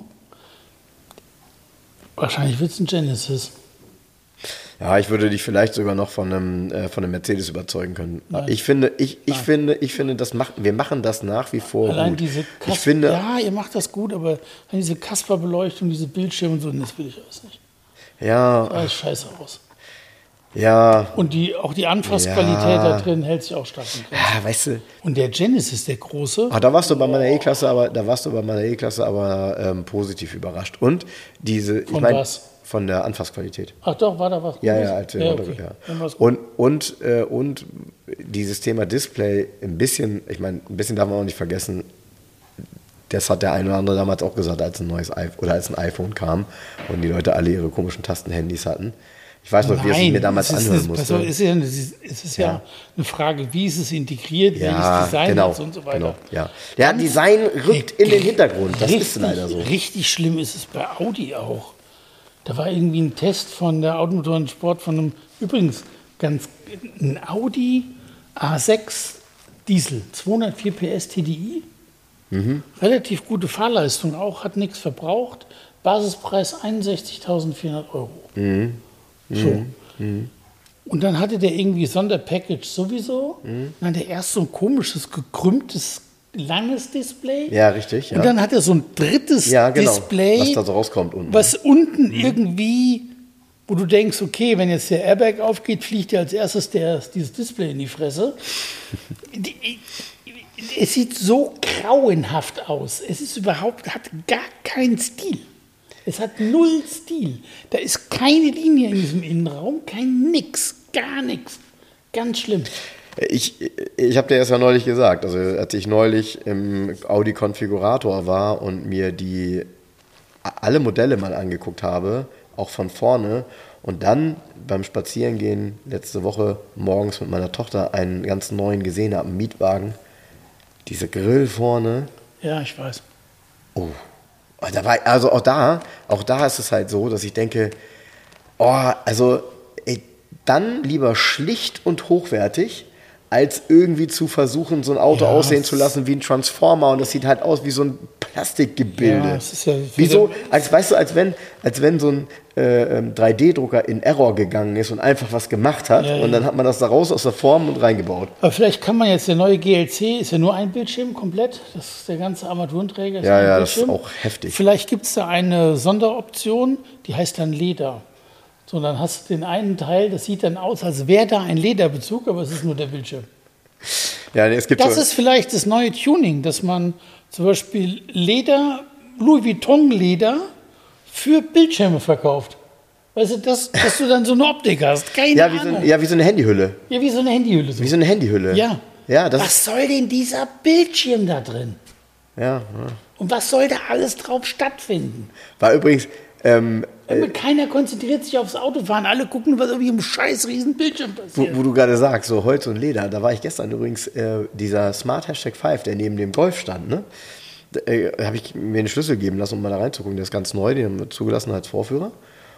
[SPEAKER 2] Wahrscheinlich wird es ein Genesis.
[SPEAKER 1] Ja, ich würde dich vielleicht sogar noch von einem, äh, von einem Mercedes überzeugen können.
[SPEAKER 2] Nein.
[SPEAKER 1] Ich finde, ich, ich finde, ich finde, das macht, wir machen das nach wie vor
[SPEAKER 2] Allein
[SPEAKER 1] gut.
[SPEAKER 2] diese
[SPEAKER 1] Ich
[SPEAKER 2] Kasper,
[SPEAKER 1] finde,
[SPEAKER 2] ja, ihr macht das gut, aber diese Kasper-Beleuchtung, diese Bildschirme und so, das will ich alles nicht.
[SPEAKER 1] ja,
[SPEAKER 2] Das sieht scheiße aus.
[SPEAKER 1] ja,
[SPEAKER 2] Und die, auch die Anfassqualität
[SPEAKER 1] Ja.
[SPEAKER 2] da drin hält sich auch stark in Grenzen.
[SPEAKER 1] ja, weißt du,
[SPEAKER 2] Und der Genesis, der große,
[SPEAKER 1] ah, da warst du bei meiner E-Klasse, aber da warst du bei meiner E-Klasse aber ähm, positiv überrascht. Und diese, ich
[SPEAKER 2] Von
[SPEAKER 1] meine,
[SPEAKER 2] was?
[SPEAKER 1] von der Anfassqualität.
[SPEAKER 2] ach doch, war da was
[SPEAKER 1] Ja,
[SPEAKER 2] Gutes?
[SPEAKER 1] ja, alte
[SPEAKER 2] ja,
[SPEAKER 1] Modelle,
[SPEAKER 2] okay.
[SPEAKER 1] ja.
[SPEAKER 2] Dann war's gut.
[SPEAKER 1] Und, und, äh, und dieses Thema Display, ein bisschen, ich meine, ein bisschen darf man auch nicht vergessen, das hat der eine oder andere damals auch gesagt, als ein neues iPhone oder als ein iPhone kam und die Leute alle ihre komischen Tastenhandys hatten. Ich weiß noch, wie es mir damals
[SPEAKER 2] es ist
[SPEAKER 1] anhören
[SPEAKER 2] eine,
[SPEAKER 1] musste.
[SPEAKER 2] pass auf, es ist ja, eine- es ist ja,
[SPEAKER 1] Ja.
[SPEAKER 2] eine Frage, wie ist es integriert,
[SPEAKER 1] Ja,
[SPEAKER 2] welches Design
[SPEAKER 1] genau,
[SPEAKER 2] hat es und so weiter.
[SPEAKER 1] genau, ja. Ja, Design rückt in den Hintergrund, das
[SPEAKER 2] richtig,
[SPEAKER 1] ist leider so.
[SPEAKER 2] Richtig schlimm ist es bei Audi auch. Da war irgendwie ein Test von der Automotoren Sport von einem, übrigens ganz, ein Audi A sechs Diesel, zweihundertvier P S T D I.
[SPEAKER 1] Mhm.
[SPEAKER 2] Relativ gute Fahrleistung auch, hat nichts verbraucht. Basispreis einundsechzigtausendvierhundert Euro.
[SPEAKER 1] Mhm.
[SPEAKER 2] So. Und dann hatte der irgendwie Sonderpackage sowieso.
[SPEAKER 1] Mhm.
[SPEAKER 2] Dann hatte er erst so ein komisches, gekrümmtes, langes Display.
[SPEAKER 1] Ja, richtig, ja.
[SPEAKER 2] Und dann hat er so ein drittes
[SPEAKER 1] Ja, genau,
[SPEAKER 2] Display,
[SPEAKER 1] was da so rauskommt unten.
[SPEAKER 2] was unten irgendwie, wo du denkst, okay, wenn jetzt der Airbag aufgeht, fliegt dir als erstes der, dieses Display in die Fresse. Die- Es sieht so grauenhaft aus. Es ist überhaupt, hat gar keinen Stil. Es hat null Stil. Da ist keine Linie in diesem Innenraum, kein nix, gar nichts. Ganz schlimm.
[SPEAKER 1] Ich, ich habe dir das ja neulich gesagt, also als ich neulich im Audi-Konfigurator war und mir die alle Modelle mal angeguckt habe, auch von vorne, und dann beim Spazierengehen letzte Woche morgens mit meiner Tochter einen ganz neuen gesehen habe, einen Mietwagen, diese Grill vorne,
[SPEAKER 2] Ja, ich weiß.
[SPEAKER 1] oh, da war, also auch da, auch da ist es halt so, dass ich denke, oh, also ey, dann lieber schlicht und hochwertig, als irgendwie zu versuchen, so ein Auto
[SPEAKER 2] Ja,
[SPEAKER 1] aussehen
[SPEAKER 2] es-
[SPEAKER 1] zu lassen wie ein Transformer, und das sieht halt aus wie so ein Plastikgebilde.
[SPEAKER 2] Ja, es ist ja
[SPEAKER 1] wie so,
[SPEAKER 2] wieder-
[SPEAKER 1] als weißt du, als wenn, als wenn so ein äh, ähm, drei D Drucker in Error gegangen ist und einfach was gemacht hat,
[SPEAKER 2] Ja, ja.
[SPEAKER 1] und dann hat man das da raus aus der Form und reingebaut.
[SPEAKER 2] Aber vielleicht kann man jetzt, der neue G L C ist ja nur ein Bildschirm komplett. Das ist der ganze Armaturenträger. ist
[SPEAKER 1] Ja,
[SPEAKER 2] ein
[SPEAKER 1] ja, das ist
[SPEAKER 2] Bildschirm.
[SPEAKER 1] auch heftig.
[SPEAKER 2] Vielleicht gibt es da eine Sonderoption, die heißt dann Leder. So, dann hast du den einen Teil, das sieht dann aus, als wäre da ein Lederbezug, aber es ist nur der Bildschirm.
[SPEAKER 1] Ja, nee, es gibt
[SPEAKER 2] Das
[SPEAKER 1] so,
[SPEAKER 2] ist vielleicht das neue Tuning, dass man zum Beispiel Leder, Louis Vuitton Leder für Bildschirme verkauft. Weißt du, dass, dass du dann so eine Optik hast. Keine
[SPEAKER 1] ja, wie so,
[SPEAKER 2] Ahnung.
[SPEAKER 1] ein, ja, wie so eine Handyhülle.
[SPEAKER 2] ja, wie so eine Handyhülle. So.
[SPEAKER 1] Wie so eine Handyhülle.
[SPEAKER 2] Ja.
[SPEAKER 1] Ja, das
[SPEAKER 2] Was soll denn dieser Bildschirm da drin?
[SPEAKER 1] ja, ja.
[SPEAKER 2] Und was soll da alles drauf stattfinden?
[SPEAKER 1] War übrigens, ähm,
[SPEAKER 2] Keiner konzentriert sich aufs Autofahren. Alle gucken, was irgendwie im scheiß riesen Bildschirm
[SPEAKER 1] wo,
[SPEAKER 2] passiert.
[SPEAKER 1] wo du gerade sagst, so Holz und Leder, da war ich gestern übrigens, äh, dieser Smart Hashtag fünf, der neben dem Golf stand, ne? Da äh, habe ich mir einen Schlüssel geben lassen, um mal da reinzugucken. Der ist ganz neu, den haben wir zugelassen als Vorführer.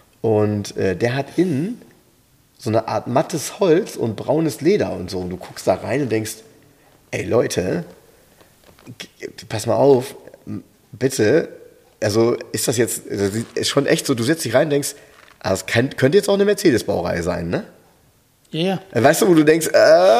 [SPEAKER 1] Und äh, der hat innen so eine Art mattes Holz und braunes Leder und so. Und du guckst da rein und denkst, ey Leute, g- pass mal auf, m- bitte, also ist das jetzt, das ist schon echt so, du setzt dich rein und denkst, ah, das kann, könnte jetzt auch eine Mercedes-Baureihe sein, ne?
[SPEAKER 2] Ja, ja.
[SPEAKER 1] Weißt du, wo du denkst,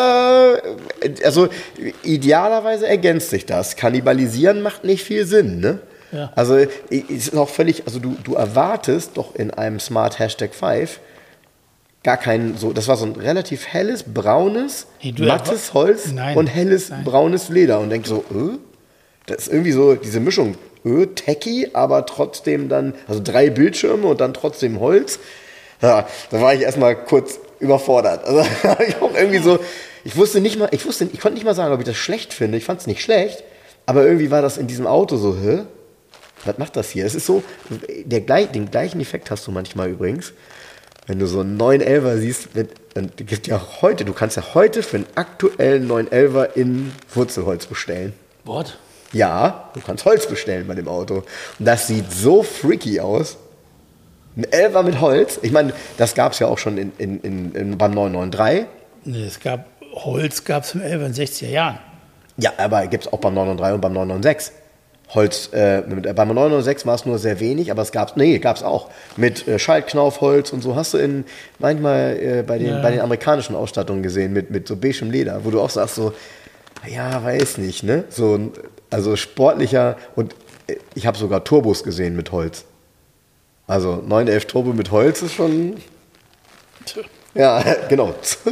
[SPEAKER 1] äh, also idealerweise ergänzt sich das. Kannibalisieren macht nicht viel Sinn, ne?
[SPEAKER 2] Ja.
[SPEAKER 1] Also es ist auch völlig, also du, du erwartest doch in einem Smart Hashtag fünf gar kein, so, das war so ein relativ helles, braunes,
[SPEAKER 2] Hey, du,
[SPEAKER 1] mattes
[SPEAKER 2] aber-
[SPEAKER 1] Holz
[SPEAKER 2] Nein,
[SPEAKER 1] und helles,
[SPEAKER 2] nein.
[SPEAKER 1] braunes Leder. Und denk so, äh, das ist irgendwie so diese Mischung, äh, techy, aber trotzdem dann, also drei Bildschirme und dann trotzdem Holz. Ja, da war ich erstmal kurz überfordert. Also ich auch irgendwie so, ich wusste nicht mal, ich wusste, ich konnte nicht mal sagen, ob ich das schlecht finde. Ich fand es nicht schlecht, aber irgendwie war das in diesem Auto so, hä? Was macht das hier? Es ist so, der, den gleichen Effekt hast du manchmal übrigens, wenn du so einen neun elfer siehst, dann gibt ja auch heute, du kannst ja heute für einen aktuellen neun elfer in Wurzelholz bestellen.
[SPEAKER 2] What?
[SPEAKER 1] Ja, du kannst Holz bestellen bei dem Auto. Und das sieht so freaky aus. Ein elfer mit Holz. Ich meine, das gab es ja auch schon in, in, in, in, beim neun neun drei.
[SPEAKER 2] Nee, es gab, Holz gab es im elfer in den sechziger Jahren.
[SPEAKER 1] Ja, aber gibt es auch beim neun neun drei und beim neun neun sechs. Holz, äh, mit, beim neun neun sechs war es nur sehr wenig, aber es gab es, nee, gab es auch. Mit äh, Schaltknaufholz und so hast du in, manchmal äh, bei, den,
[SPEAKER 2] Ja.
[SPEAKER 1] bei den amerikanischen Ausstattungen gesehen, mit, mit so beigem Leder, wo du auch sagst so, ja, weiß nicht, ne? So, ein- also sportlicher, und äh, ich habe sogar Turbos gesehen mit Holz. Also neun elf Turbo mit Holz ist schon,
[SPEAKER 2] Tja.
[SPEAKER 1] ja, genau.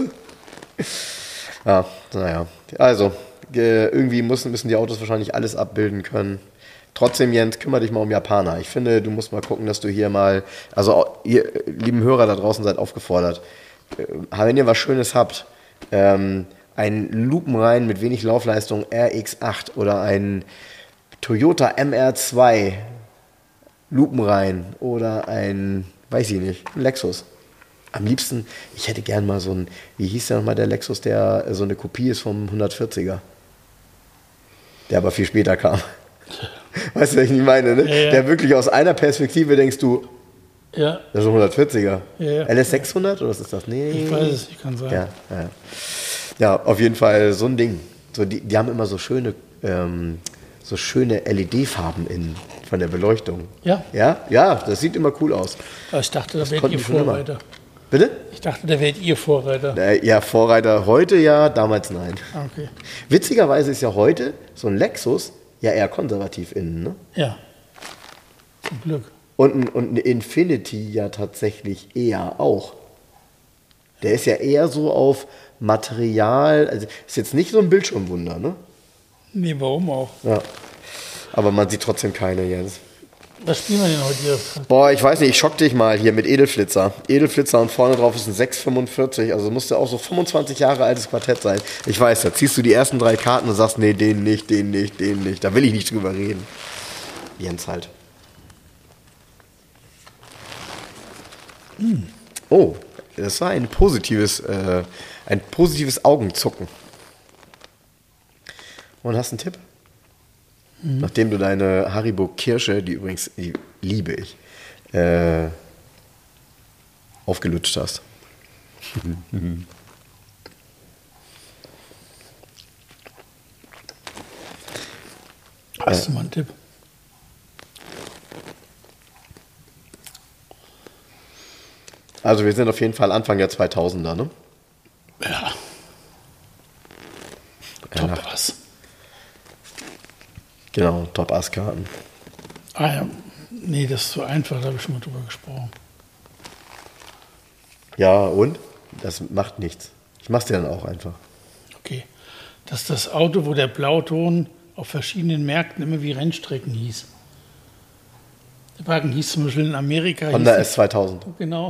[SPEAKER 1] Ja, naja. Also, äh, irgendwie müssen, müssen die Autos wahrscheinlich alles abbilden können. Trotzdem, Jens, kümmere dich mal um Japaner. Ich finde, du musst mal gucken, dass du hier mal, also ihr äh, lieben Hörer da draußen seid aufgefordert, äh, wenn ihr was Schönes habt, ähm, ein lupenrein mit wenig Laufleistung R X acht oder ein Toyota M R zwei lupenrein oder ein, weiß ich nicht, ein Lexus. Am liebsten, ich hätte gern mal so ein, wie hieß der nochmal, der Lexus, der so eine Kopie ist vom hundertvierziger. Der aber viel später kam. Weißt du, was ich nicht meine, ne?
[SPEAKER 2] Ja, ja.
[SPEAKER 1] Der wirklich aus einer Perspektive denkst du,
[SPEAKER 2] Ja,
[SPEAKER 1] das ist ein hundertvierziger.
[SPEAKER 2] Ja, ja.
[SPEAKER 1] L S sechshundert oder was ist das? Nee.
[SPEAKER 2] ich weiß es, ich kann sagen.
[SPEAKER 1] Ja, ja. Ja, auf jeden Fall so ein Ding. So, die, die haben immer so schöne, ähm, so schöne L E D-Farben in, von der Beleuchtung.
[SPEAKER 2] Ja.
[SPEAKER 1] Ja, ja, das sieht immer cool aus.
[SPEAKER 2] Aber ich dachte, da wärt
[SPEAKER 1] konnten
[SPEAKER 2] ihr
[SPEAKER 1] die schon immer.
[SPEAKER 2] Vorreiter.
[SPEAKER 1] Bitte?
[SPEAKER 2] Ich dachte, da wärt ihr Vorreiter.
[SPEAKER 1] Äh, ja, Vorreiter heute ja, damals nein.
[SPEAKER 2] Ah, okay.
[SPEAKER 1] Witzigerweise ist ja heute so ein Lexus ja eher konservativ innen, ne?
[SPEAKER 2] Ja. Zum Glück.
[SPEAKER 1] Und ein, und ein Infinity ja tatsächlich eher auch. Der ist ja eher so auf Material, also ist jetzt nicht so ein Bildschirmwunder, ne?
[SPEAKER 2] Nee, warum auch?
[SPEAKER 1] Ja. Aber man sieht trotzdem keine, Jens.
[SPEAKER 2] Was spielen wir denn heute hier?
[SPEAKER 1] Boah, ich weiß nicht, ich schock dich mal hier mit Edelflitzer. Edelflitzer und vorne drauf ist ein sechs fünfundvierzig, also musste auch so fünfundzwanzig Jahre altes Quartett sein. Ich weiß, da ziehst du die ersten drei Karten und sagst, nee, den nicht, den nicht, den nicht. Da will ich nicht drüber reden. Jens halt. Oh, das war ein positives, äh, ein positives Augenzucken. Und hast du einen Tipp? Nachdem du deine Haribo Kirsche, die übrigens, die liebe ich, äh, aufgelutscht hast.
[SPEAKER 2] Hast du mal einen Tipp?
[SPEAKER 1] Also wir sind auf jeden Fall Anfang der zweitausender, ne?
[SPEAKER 2] Ja.
[SPEAKER 1] Ja,
[SPEAKER 2] Top Ass.
[SPEAKER 1] Genau, Top-Ass-Karten.
[SPEAKER 2] Ah ja. Nee, das ist zu einfach, da habe ich schon mal drüber gesprochen.
[SPEAKER 1] Ja, und? Das macht nichts. Ich mach's dir dann auch einfach.
[SPEAKER 2] Okay. Das ist das Auto, wo der Blauton auf verschiedenen Märkten immer wie Rennstrecken hieß. Der Wagen hieß zum Beispiel in Amerika.
[SPEAKER 1] Honda
[SPEAKER 2] hieß
[SPEAKER 1] S zweitausend.
[SPEAKER 2] Genau.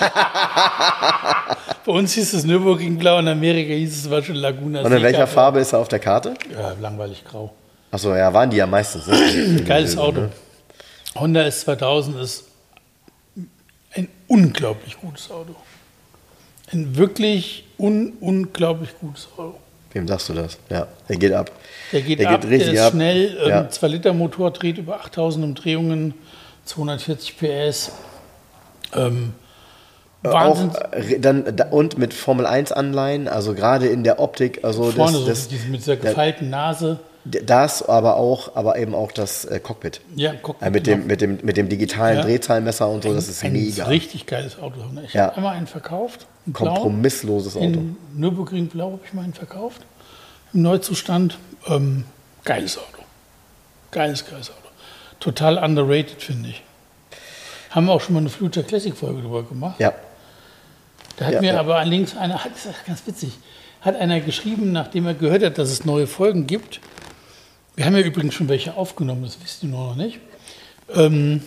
[SPEAKER 2] Bei uns hieß es Nürburgring Blau, in Amerika hieß es zum Beispiel Laguna
[SPEAKER 1] Und in welcher
[SPEAKER 2] Seca.
[SPEAKER 1] Farbe ist er auf der Karte?
[SPEAKER 2] Ja, langweilig grau.
[SPEAKER 1] Achso, ja, waren die ja meistens. Ne?
[SPEAKER 2] Geiles Auto.
[SPEAKER 1] Ne?
[SPEAKER 2] Honda S zweitausend ist ein unglaublich gutes Auto. Ein wirklich un unglaublich gutes Auto.
[SPEAKER 1] Wem sagst du das? Ja, der geht ab.
[SPEAKER 2] Der geht
[SPEAKER 1] Der
[SPEAKER 2] ab,
[SPEAKER 1] geht richtig
[SPEAKER 2] der ist
[SPEAKER 1] ab.
[SPEAKER 2] schnell, ähm,
[SPEAKER 1] Ja.
[SPEAKER 2] zwei Liter Motor, dreht über achttausend Umdrehungen, zweihundertvierzig P S. Ähm, Wahnsinn.
[SPEAKER 1] Auch, äh, dann, da- und mit Formel eins Anleihen, also gerade in der Optik, also
[SPEAKER 2] Vorne
[SPEAKER 1] das,
[SPEAKER 2] so
[SPEAKER 1] das,
[SPEAKER 2] diese, mit dieser gefeilten Nase.
[SPEAKER 1] das, aber auch, aber eben auch das äh, Cockpit.
[SPEAKER 2] Ja, guck
[SPEAKER 1] Äh, mit, dem, mit, dem, mit dem digitalen
[SPEAKER 2] Ja.
[SPEAKER 1] Drehzahlmesser und so, das ist
[SPEAKER 2] ein
[SPEAKER 1] mega.
[SPEAKER 2] richtig geiles Auto. Ich
[SPEAKER 1] Ja.
[SPEAKER 2] habe einmal einen verkauft. einen Blau.
[SPEAKER 1] Kompromissloses Auto.
[SPEAKER 2] In Nürburgring Blau habe ich mal einen verkauft. Im Neuzustand. Ähm, geiles Auto. Geiles, geiles Auto. Total underrated, finde ich. Haben wir auch schon mal eine Future Classic Folge drüber gemacht.
[SPEAKER 1] Ja.
[SPEAKER 2] Da hat
[SPEAKER 1] Ja,
[SPEAKER 2] mir
[SPEAKER 1] ja.
[SPEAKER 2] aber allerdings einer, hat, das ist ganz witzig, hat einer geschrieben, nachdem er gehört hat, dass es neue Folgen gibt. Wir haben ja übrigens schon welche aufgenommen, das wisst ihr nur noch nicht. Ähm,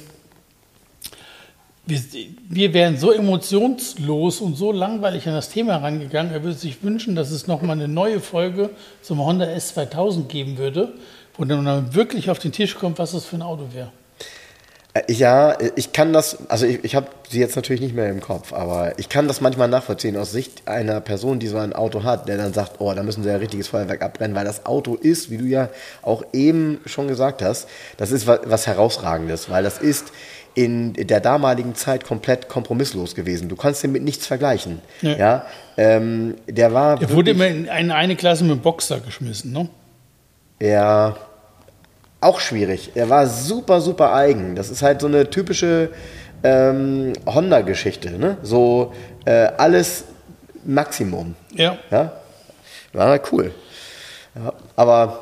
[SPEAKER 2] wir, wir wären so emotionslos und so langweilig an das Thema rangegangen, er würde sich wünschen, dass es nochmal eine neue Folge zum Honda S zweitausend geben würde, wo dann wirklich auf den Tisch kommt, was das für ein Auto wäre.
[SPEAKER 1] Ja, ich kann das, also ich, ich habe sie jetzt natürlich nicht mehr im Kopf, aber ich kann das manchmal nachvollziehen aus Sicht einer Person, die so ein Auto hat, der dann sagt, oh, da müssen sie ja richtiges Feuerwerk abbrennen, weil das Auto ist, wie du ja auch eben schon gesagt hast, das ist was, was Herausragendes, weil das ist in der damaligen Zeit komplett kompromisslos gewesen. Du kannst den mit nichts vergleichen.
[SPEAKER 2] Ja.
[SPEAKER 1] Ja, ähm, der war
[SPEAKER 2] Der wurde immer in eine, eine Klasse mit dem Boxer geschmissen, ne?
[SPEAKER 1] Ja, auch schwierig. Er war super, super eigen. Das ist halt so eine typische ähm, Honda-Geschichte. Ne? So äh, alles Maximum.
[SPEAKER 2] Ja.
[SPEAKER 1] Ja? War halt cool. Ja, aber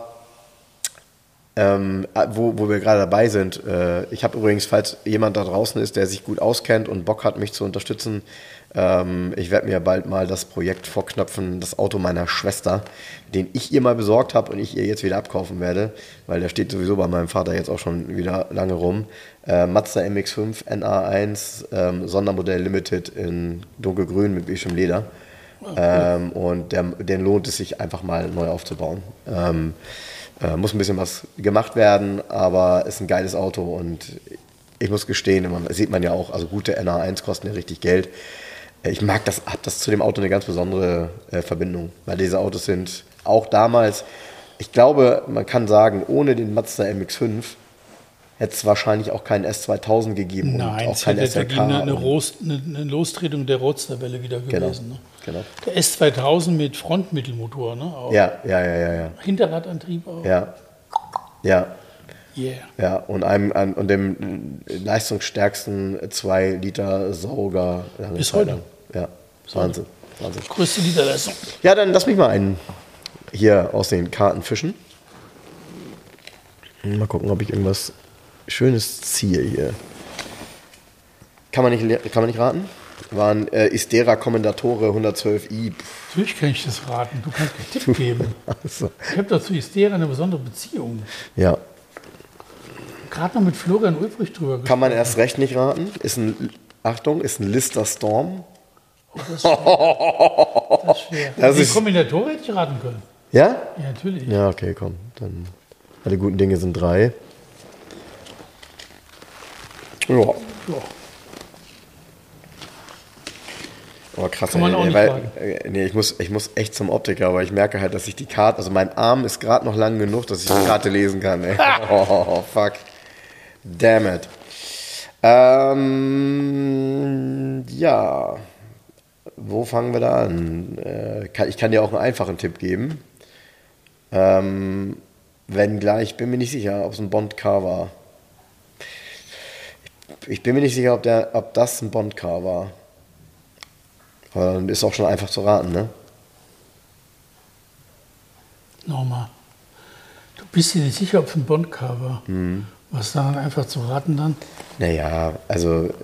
[SPEAKER 1] ähm, wo, wo wir gerade dabei sind, äh, ich habe übrigens, falls jemand da draußen ist, der sich gut auskennt und Bock hat, mich zu unterstützen, ähm, ich werde mir bald mal das Projekt vorknöpfen, das Auto meiner Schwester, den ich ihr mal besorgt habe und ich ihr jetzt wieder abkaufen werde, weil der steht sowieso bei meinem Vater jetzt auch schon wieder lange rum. Äh, Mazda M X fünf N A eins, ähm, Sondermodell Limited in dunkelgrün mit beigem Leder. Ähm, und der, den lohnt es sich einfach mal neu aufzubauen. Ähm, äh, muss ein bisschen was gemacht werden, aber ist ein geiles Auto und ich muss gestehen, man, sieht man ja auch, also gute N A eins kosten ja richtig Geld. Ich mag das, habe das zu dem Auto eine ganz besondere äh, Verbindung, weil diese Autos sind auch damals, ich glaube, man kann sagen, ohne den Mazda M X fünf hätte es wahrscheinlich auch keinen S zweitausend gegeben
[SPEAKER 2] Nein,
[SPEAKER 1] und auch
[SPEAKER 2] es
[SPEAKER 1] kein
[SPEAKER 2] hätte
[SPEAKER 1] S L K.
[SPEAKER 2] eine, eine, Rost, eine, eine Lostretung der Roadsterwelle wieder
[SPEAKER 1] Genau,
[SPEAKER 2] gewesen. Ne?
[SPEAKER 1] genau.
[SPEAKER 2] Der S zweitausend mit Frontmittelmotor, ne? Auch.
[SPEAKER 1] Ja, ja, ja, ja, ja.
[SPEAKER 2] Hinterradantrieb auch.
[SPEAKER 1] Ja, ja.
[SPEAKER 2] Yeah.
[SPEAKER 1] Ja, und einem an, und dem leistungsstärksten zwei Liter Sauger. lange
[SPEAKER 2] Bis
[SPEAKER 1] Zeit
[SPEAKER 2] heute.
[SPEAKER 1] lang. Ja, Wahnsinn, Wahnsinn.
[SPEAKER 2] Größte Literleistung.
[SPEAKER 1] Ja, dann lass mich mal einen hier aus den Karten fischen. Mal gucken, ob ich irgendwas Schönes ziehe hier. Kann man nicht, le- kann man nicht raten? War ein äh, Istera Commendatore hundertzwölf i. Pff,
[SPEAKER 2] Natürlich kann ich das raten. Du kannst keinen Tipp geben.
[SPEAKER 1] also,
[SPEAKER 2] Ich habe dazu Istera eine besondere Beziehung.
[SPEAKER 1] ja,
[SPEAKER 2] Gerade noch mit Florian Ulbrich drüber
[SPEAKER 1] kann man
[SPEAKER 2] gesprochen.
[SPEAKER 1] erst recht nicht raten. Ist ein, Achtung, ist ein Lister Storm.
[SPEAKER 2] Oh, das ist schwer. Das ist schwer.
[SPEAKER 1] Das
[SPEAKER 2] Den
[SPEAKER 1] ist-
[SPEAKER 2] Kombinator hätte ich raten können.
[SPEAKER 1] Ja?
[SPEAKER 2] Ja, natürlich.
[SPEAKER 1] Ja, okay, komm. Dann alle guten Dinge sind drei. Ja.
[SPEAKER 2] Ja.
[SPEAKER 1] Aber krass,
[SPEAKER 2] Kann man
[SPEAKER 1] ey,
[SPEAKER 2] auch
[SPEAKER 1] ey,
[SPEAKER 2] nicht
[SPEAKER 1] weil,
[SPEAKER 2] fragen.
[SPEAKER 1] äh, nee, ich muss, ich muss echt zum Optiker, aber ich merke halt, dass ich die Karte, also mein Arm ist gerade noch lang genug, dass ich die Karte lesen kann. Ey. Oh, fuck. Damn it. Ähm, ja. Wo fangen wir da an? Äh, kann, ich kann dir auch einen einfachen Tipp geben. Ähm, wenn gleich, ich bin mir nicht sicher, ob es ein Bond-Car war. Ich bin mir nicht sicher, ob, der, ob das ein Bond-Car war. Aber dann ist auch schon einfach zu raten, ne?
[SPEAKER 2] Nochmal. Du bist dir nicht sicher, ob es ein Bond-Car war.
[SPEAKER 1] Mhm.
[SPEAKER 2] Was dann einfach zu raten dann?
[SPEAKER 1] Naja, also äh,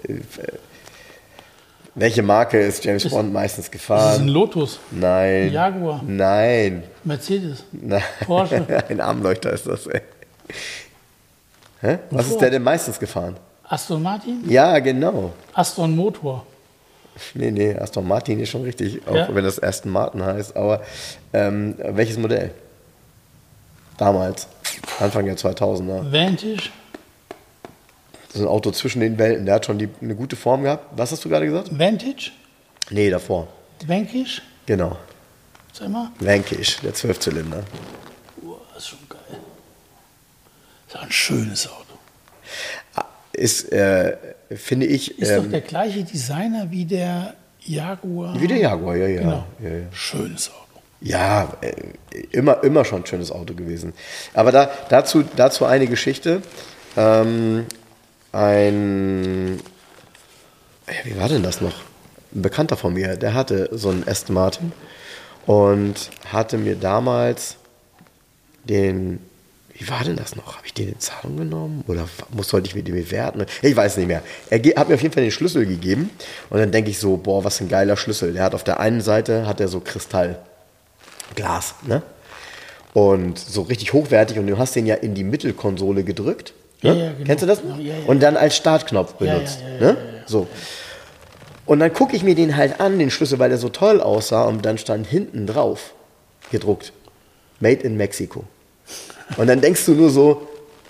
[SPEAKER 1] welche Marke ist James
[SPEAKER 2] Ist-
[SPEAKER 1] Bond meistens
[SPEAKER 2] Ist es ein
[SPEAKER 1] gefahren?
[SPEAKER 2] Lotus?
[SPEAKER 1] Nein.
[SPEAKER 2] Ein Jaguar?
[SPEAKER 1] Nein.
[SPEAKER 2] Mercedes?
[SPEAKER 1] Nein.
[SPEAKER 2] Porsche?
[SPEAKER 1] Ein Armleuchter ist das, ey. Hä? Was ist
[SPEAKER 2] Ford.
[SPEAKER 1] der denn meistens gefahren?
[SPEAKER 2] Aston Martin?
[SPEAKER 1] Ja, genau.
[SPEAKER 2] Aston Motor?
[SPEAKER 1] Nee, nee, Aston Martin ist schon richtig, auch
[SPEAKER 2] Ja?
[SPEAKER 1] wenn das Aston Martin heißt. Aber ähm, welches Modell? Damals, Anfang der zweitausender.
[SPEAKER 2] Vantage?
[SPEAKER 1] Das ist ein Auto zwischen den Welten. Der hat schon die, eine gute Form gehabt. Was hast du gerade gesagt?
[SPEAKER 2] Vantage?
[SPEAKER 1] Nee, davor.
[SPEAKER 2] Vanquish?
[SPEAKER 1] Genau.
[SPEAKER 2] Sag mal.
[SPEAKER 1] Vanquish, der Zwölfzylinder.
[SPEAKER 2] Boah, das ist schon geil. Das ist ein schönes Auto.
[SPEAKER 1] Ist, äh, finde ich,
[SPEAKER 2] Ist doch
[SPEAKER 1] ähm,
[SPEAKER 2] der gleiche Designer wie der Jaguar.
[SPEAKER 1] wie der Jaguar, ja, ja.
[SPEAKER 2] Genau.
[SPEAKER 1] ja, ja.
[SPEAKER 2] Schönes Auto.
[SPEAKER 1] Ja, äh, immer, immer schon ein schönes Auto gewesen. Aber da, dazu, dazu eine Geschichte. Ähm, ein, ja, wie war denn das noch? Ein Bekannter von mir, der hatte so einen Aston Martin und hatte mir damals den, wie war denn das noch? Habe ich den in Zahlung genommen? Oder muss, sollte ich mit dem bewerten? Ich weiß nicht mehr. Er ge- hat mir auf jeden Fall den Schlüssel gegeben. Und dann denke ich so, boah, was ein geiler Schlüssel. Der hat auf der einen Seite, hat er so Kristall, Glas, ne? Und so richtig hochwertig. Und du hast den ja in die Mittelkonsole gedrückt. Ne? Ja, ja, genau. Kennst du das? Ja, ja, ja. Und dann als Startknopf benutzt. Ja, ja, ja, ne? ja, ja, ja. So. Und dann gucke ich mir den halt an, den Schlüssel, weil der so toll aussah. Und dann stand hinten drauf gedruckt, Made in Mexico. Und dann denkst du nur so,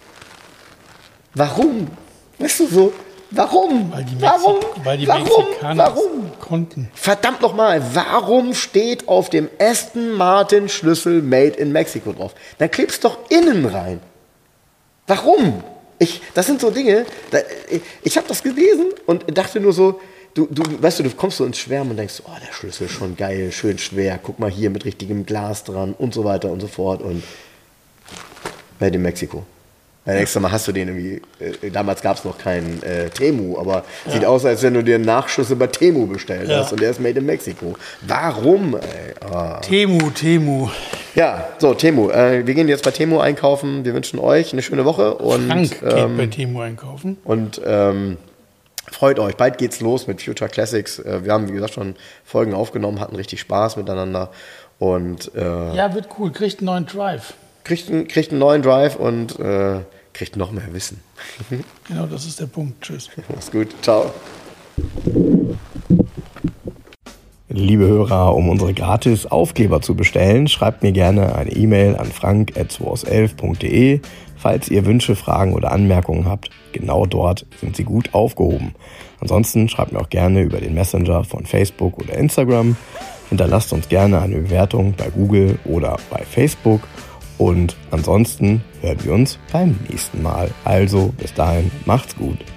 [SPEAKER 1] warum? Weißt du so, warum?
[SPEAKER 2] Weil die, Mexi-
[SPEAKER 1] warum?
[SPEAKER 2] weil die
[SPEAKER 1] warum?
[SPEAKER 2] Mexikaner
[SPEAKER 1] warum?
[SPEAKER 2] konnten.
[SPEAKER 1] Verdammt nochmal, warum steht auf dem Aston Martin Schlüssel Made in Mexico drauf? Dann klebst doch innen rein. Warum? Ich, das sind so Dinge, da, ich, ich habe das gelesen und dachte nur so, Du, du, weißt du, du kommst so ins Schwärmen und denkst, oh, der Schlüssel ist schon geil, schön schwer, guck mal hier mit richtigem Glas dran und so weiter und so fort und Made in Mexico. Dann denkst du mal, hast du den irgendwie, äh, damals gab es noch keinen äh, Temu, aber ja. Sieht aus, als wenn du dir einen Nachschlüssel bei Temu bestellt ja. hast und der ist Made in Mexico. Warum, ey? Ah.
[SPEAKER 2] Temu, Temu.
[SPEAKER 1] Ja, so, Temu. Äh, wir gehen jetzt bei Temu einkaufen. Wir wünschen euch eine schöne Woche. Und,
[SPEAKER 2] Frank geht
[SPEAKER 1] ähm,
[SPEAKER 2] bei Temu einkaufen.
[SPEAKER 1] Und, ähm, freut euch, bald geht's los mit Future Classics. Wir haben, wie gesagt, schon Folgen aufgenommen, hatten richtig Spaß miteinander. Und, äh,
[SPEAKER 2] ja, wird cool, kriegt einen neuen Drive.
[SPEAKER 1] Kriegt, ein, kriegt einen neuen Drive und äh, kriegt noch mehr Wissen.
[SPEAKER 2] Genau, das ist der Punkt. Tschüss.
[SPEAKER 1] Mach's gut, ciao. Liebe Hörer, um unsere gratis Aufkleber zu bestellen, schreibt mir gerne eine E-Mail an frank at zwoauself punkt de. Falls ihr Wünsche, Fragen oder Anmerkungen habt, genau dort sind sie gut aufgehoben. Ansonsten schreibt mir auch gerne über den Messenger von Facebook oder Instagram. Hinterlasst uns gerne eine Bewertung bei Google oder bei Facebook. Und ansonsten hören wir uns beim nächsten Mal. Also bis dahin, macht's gut.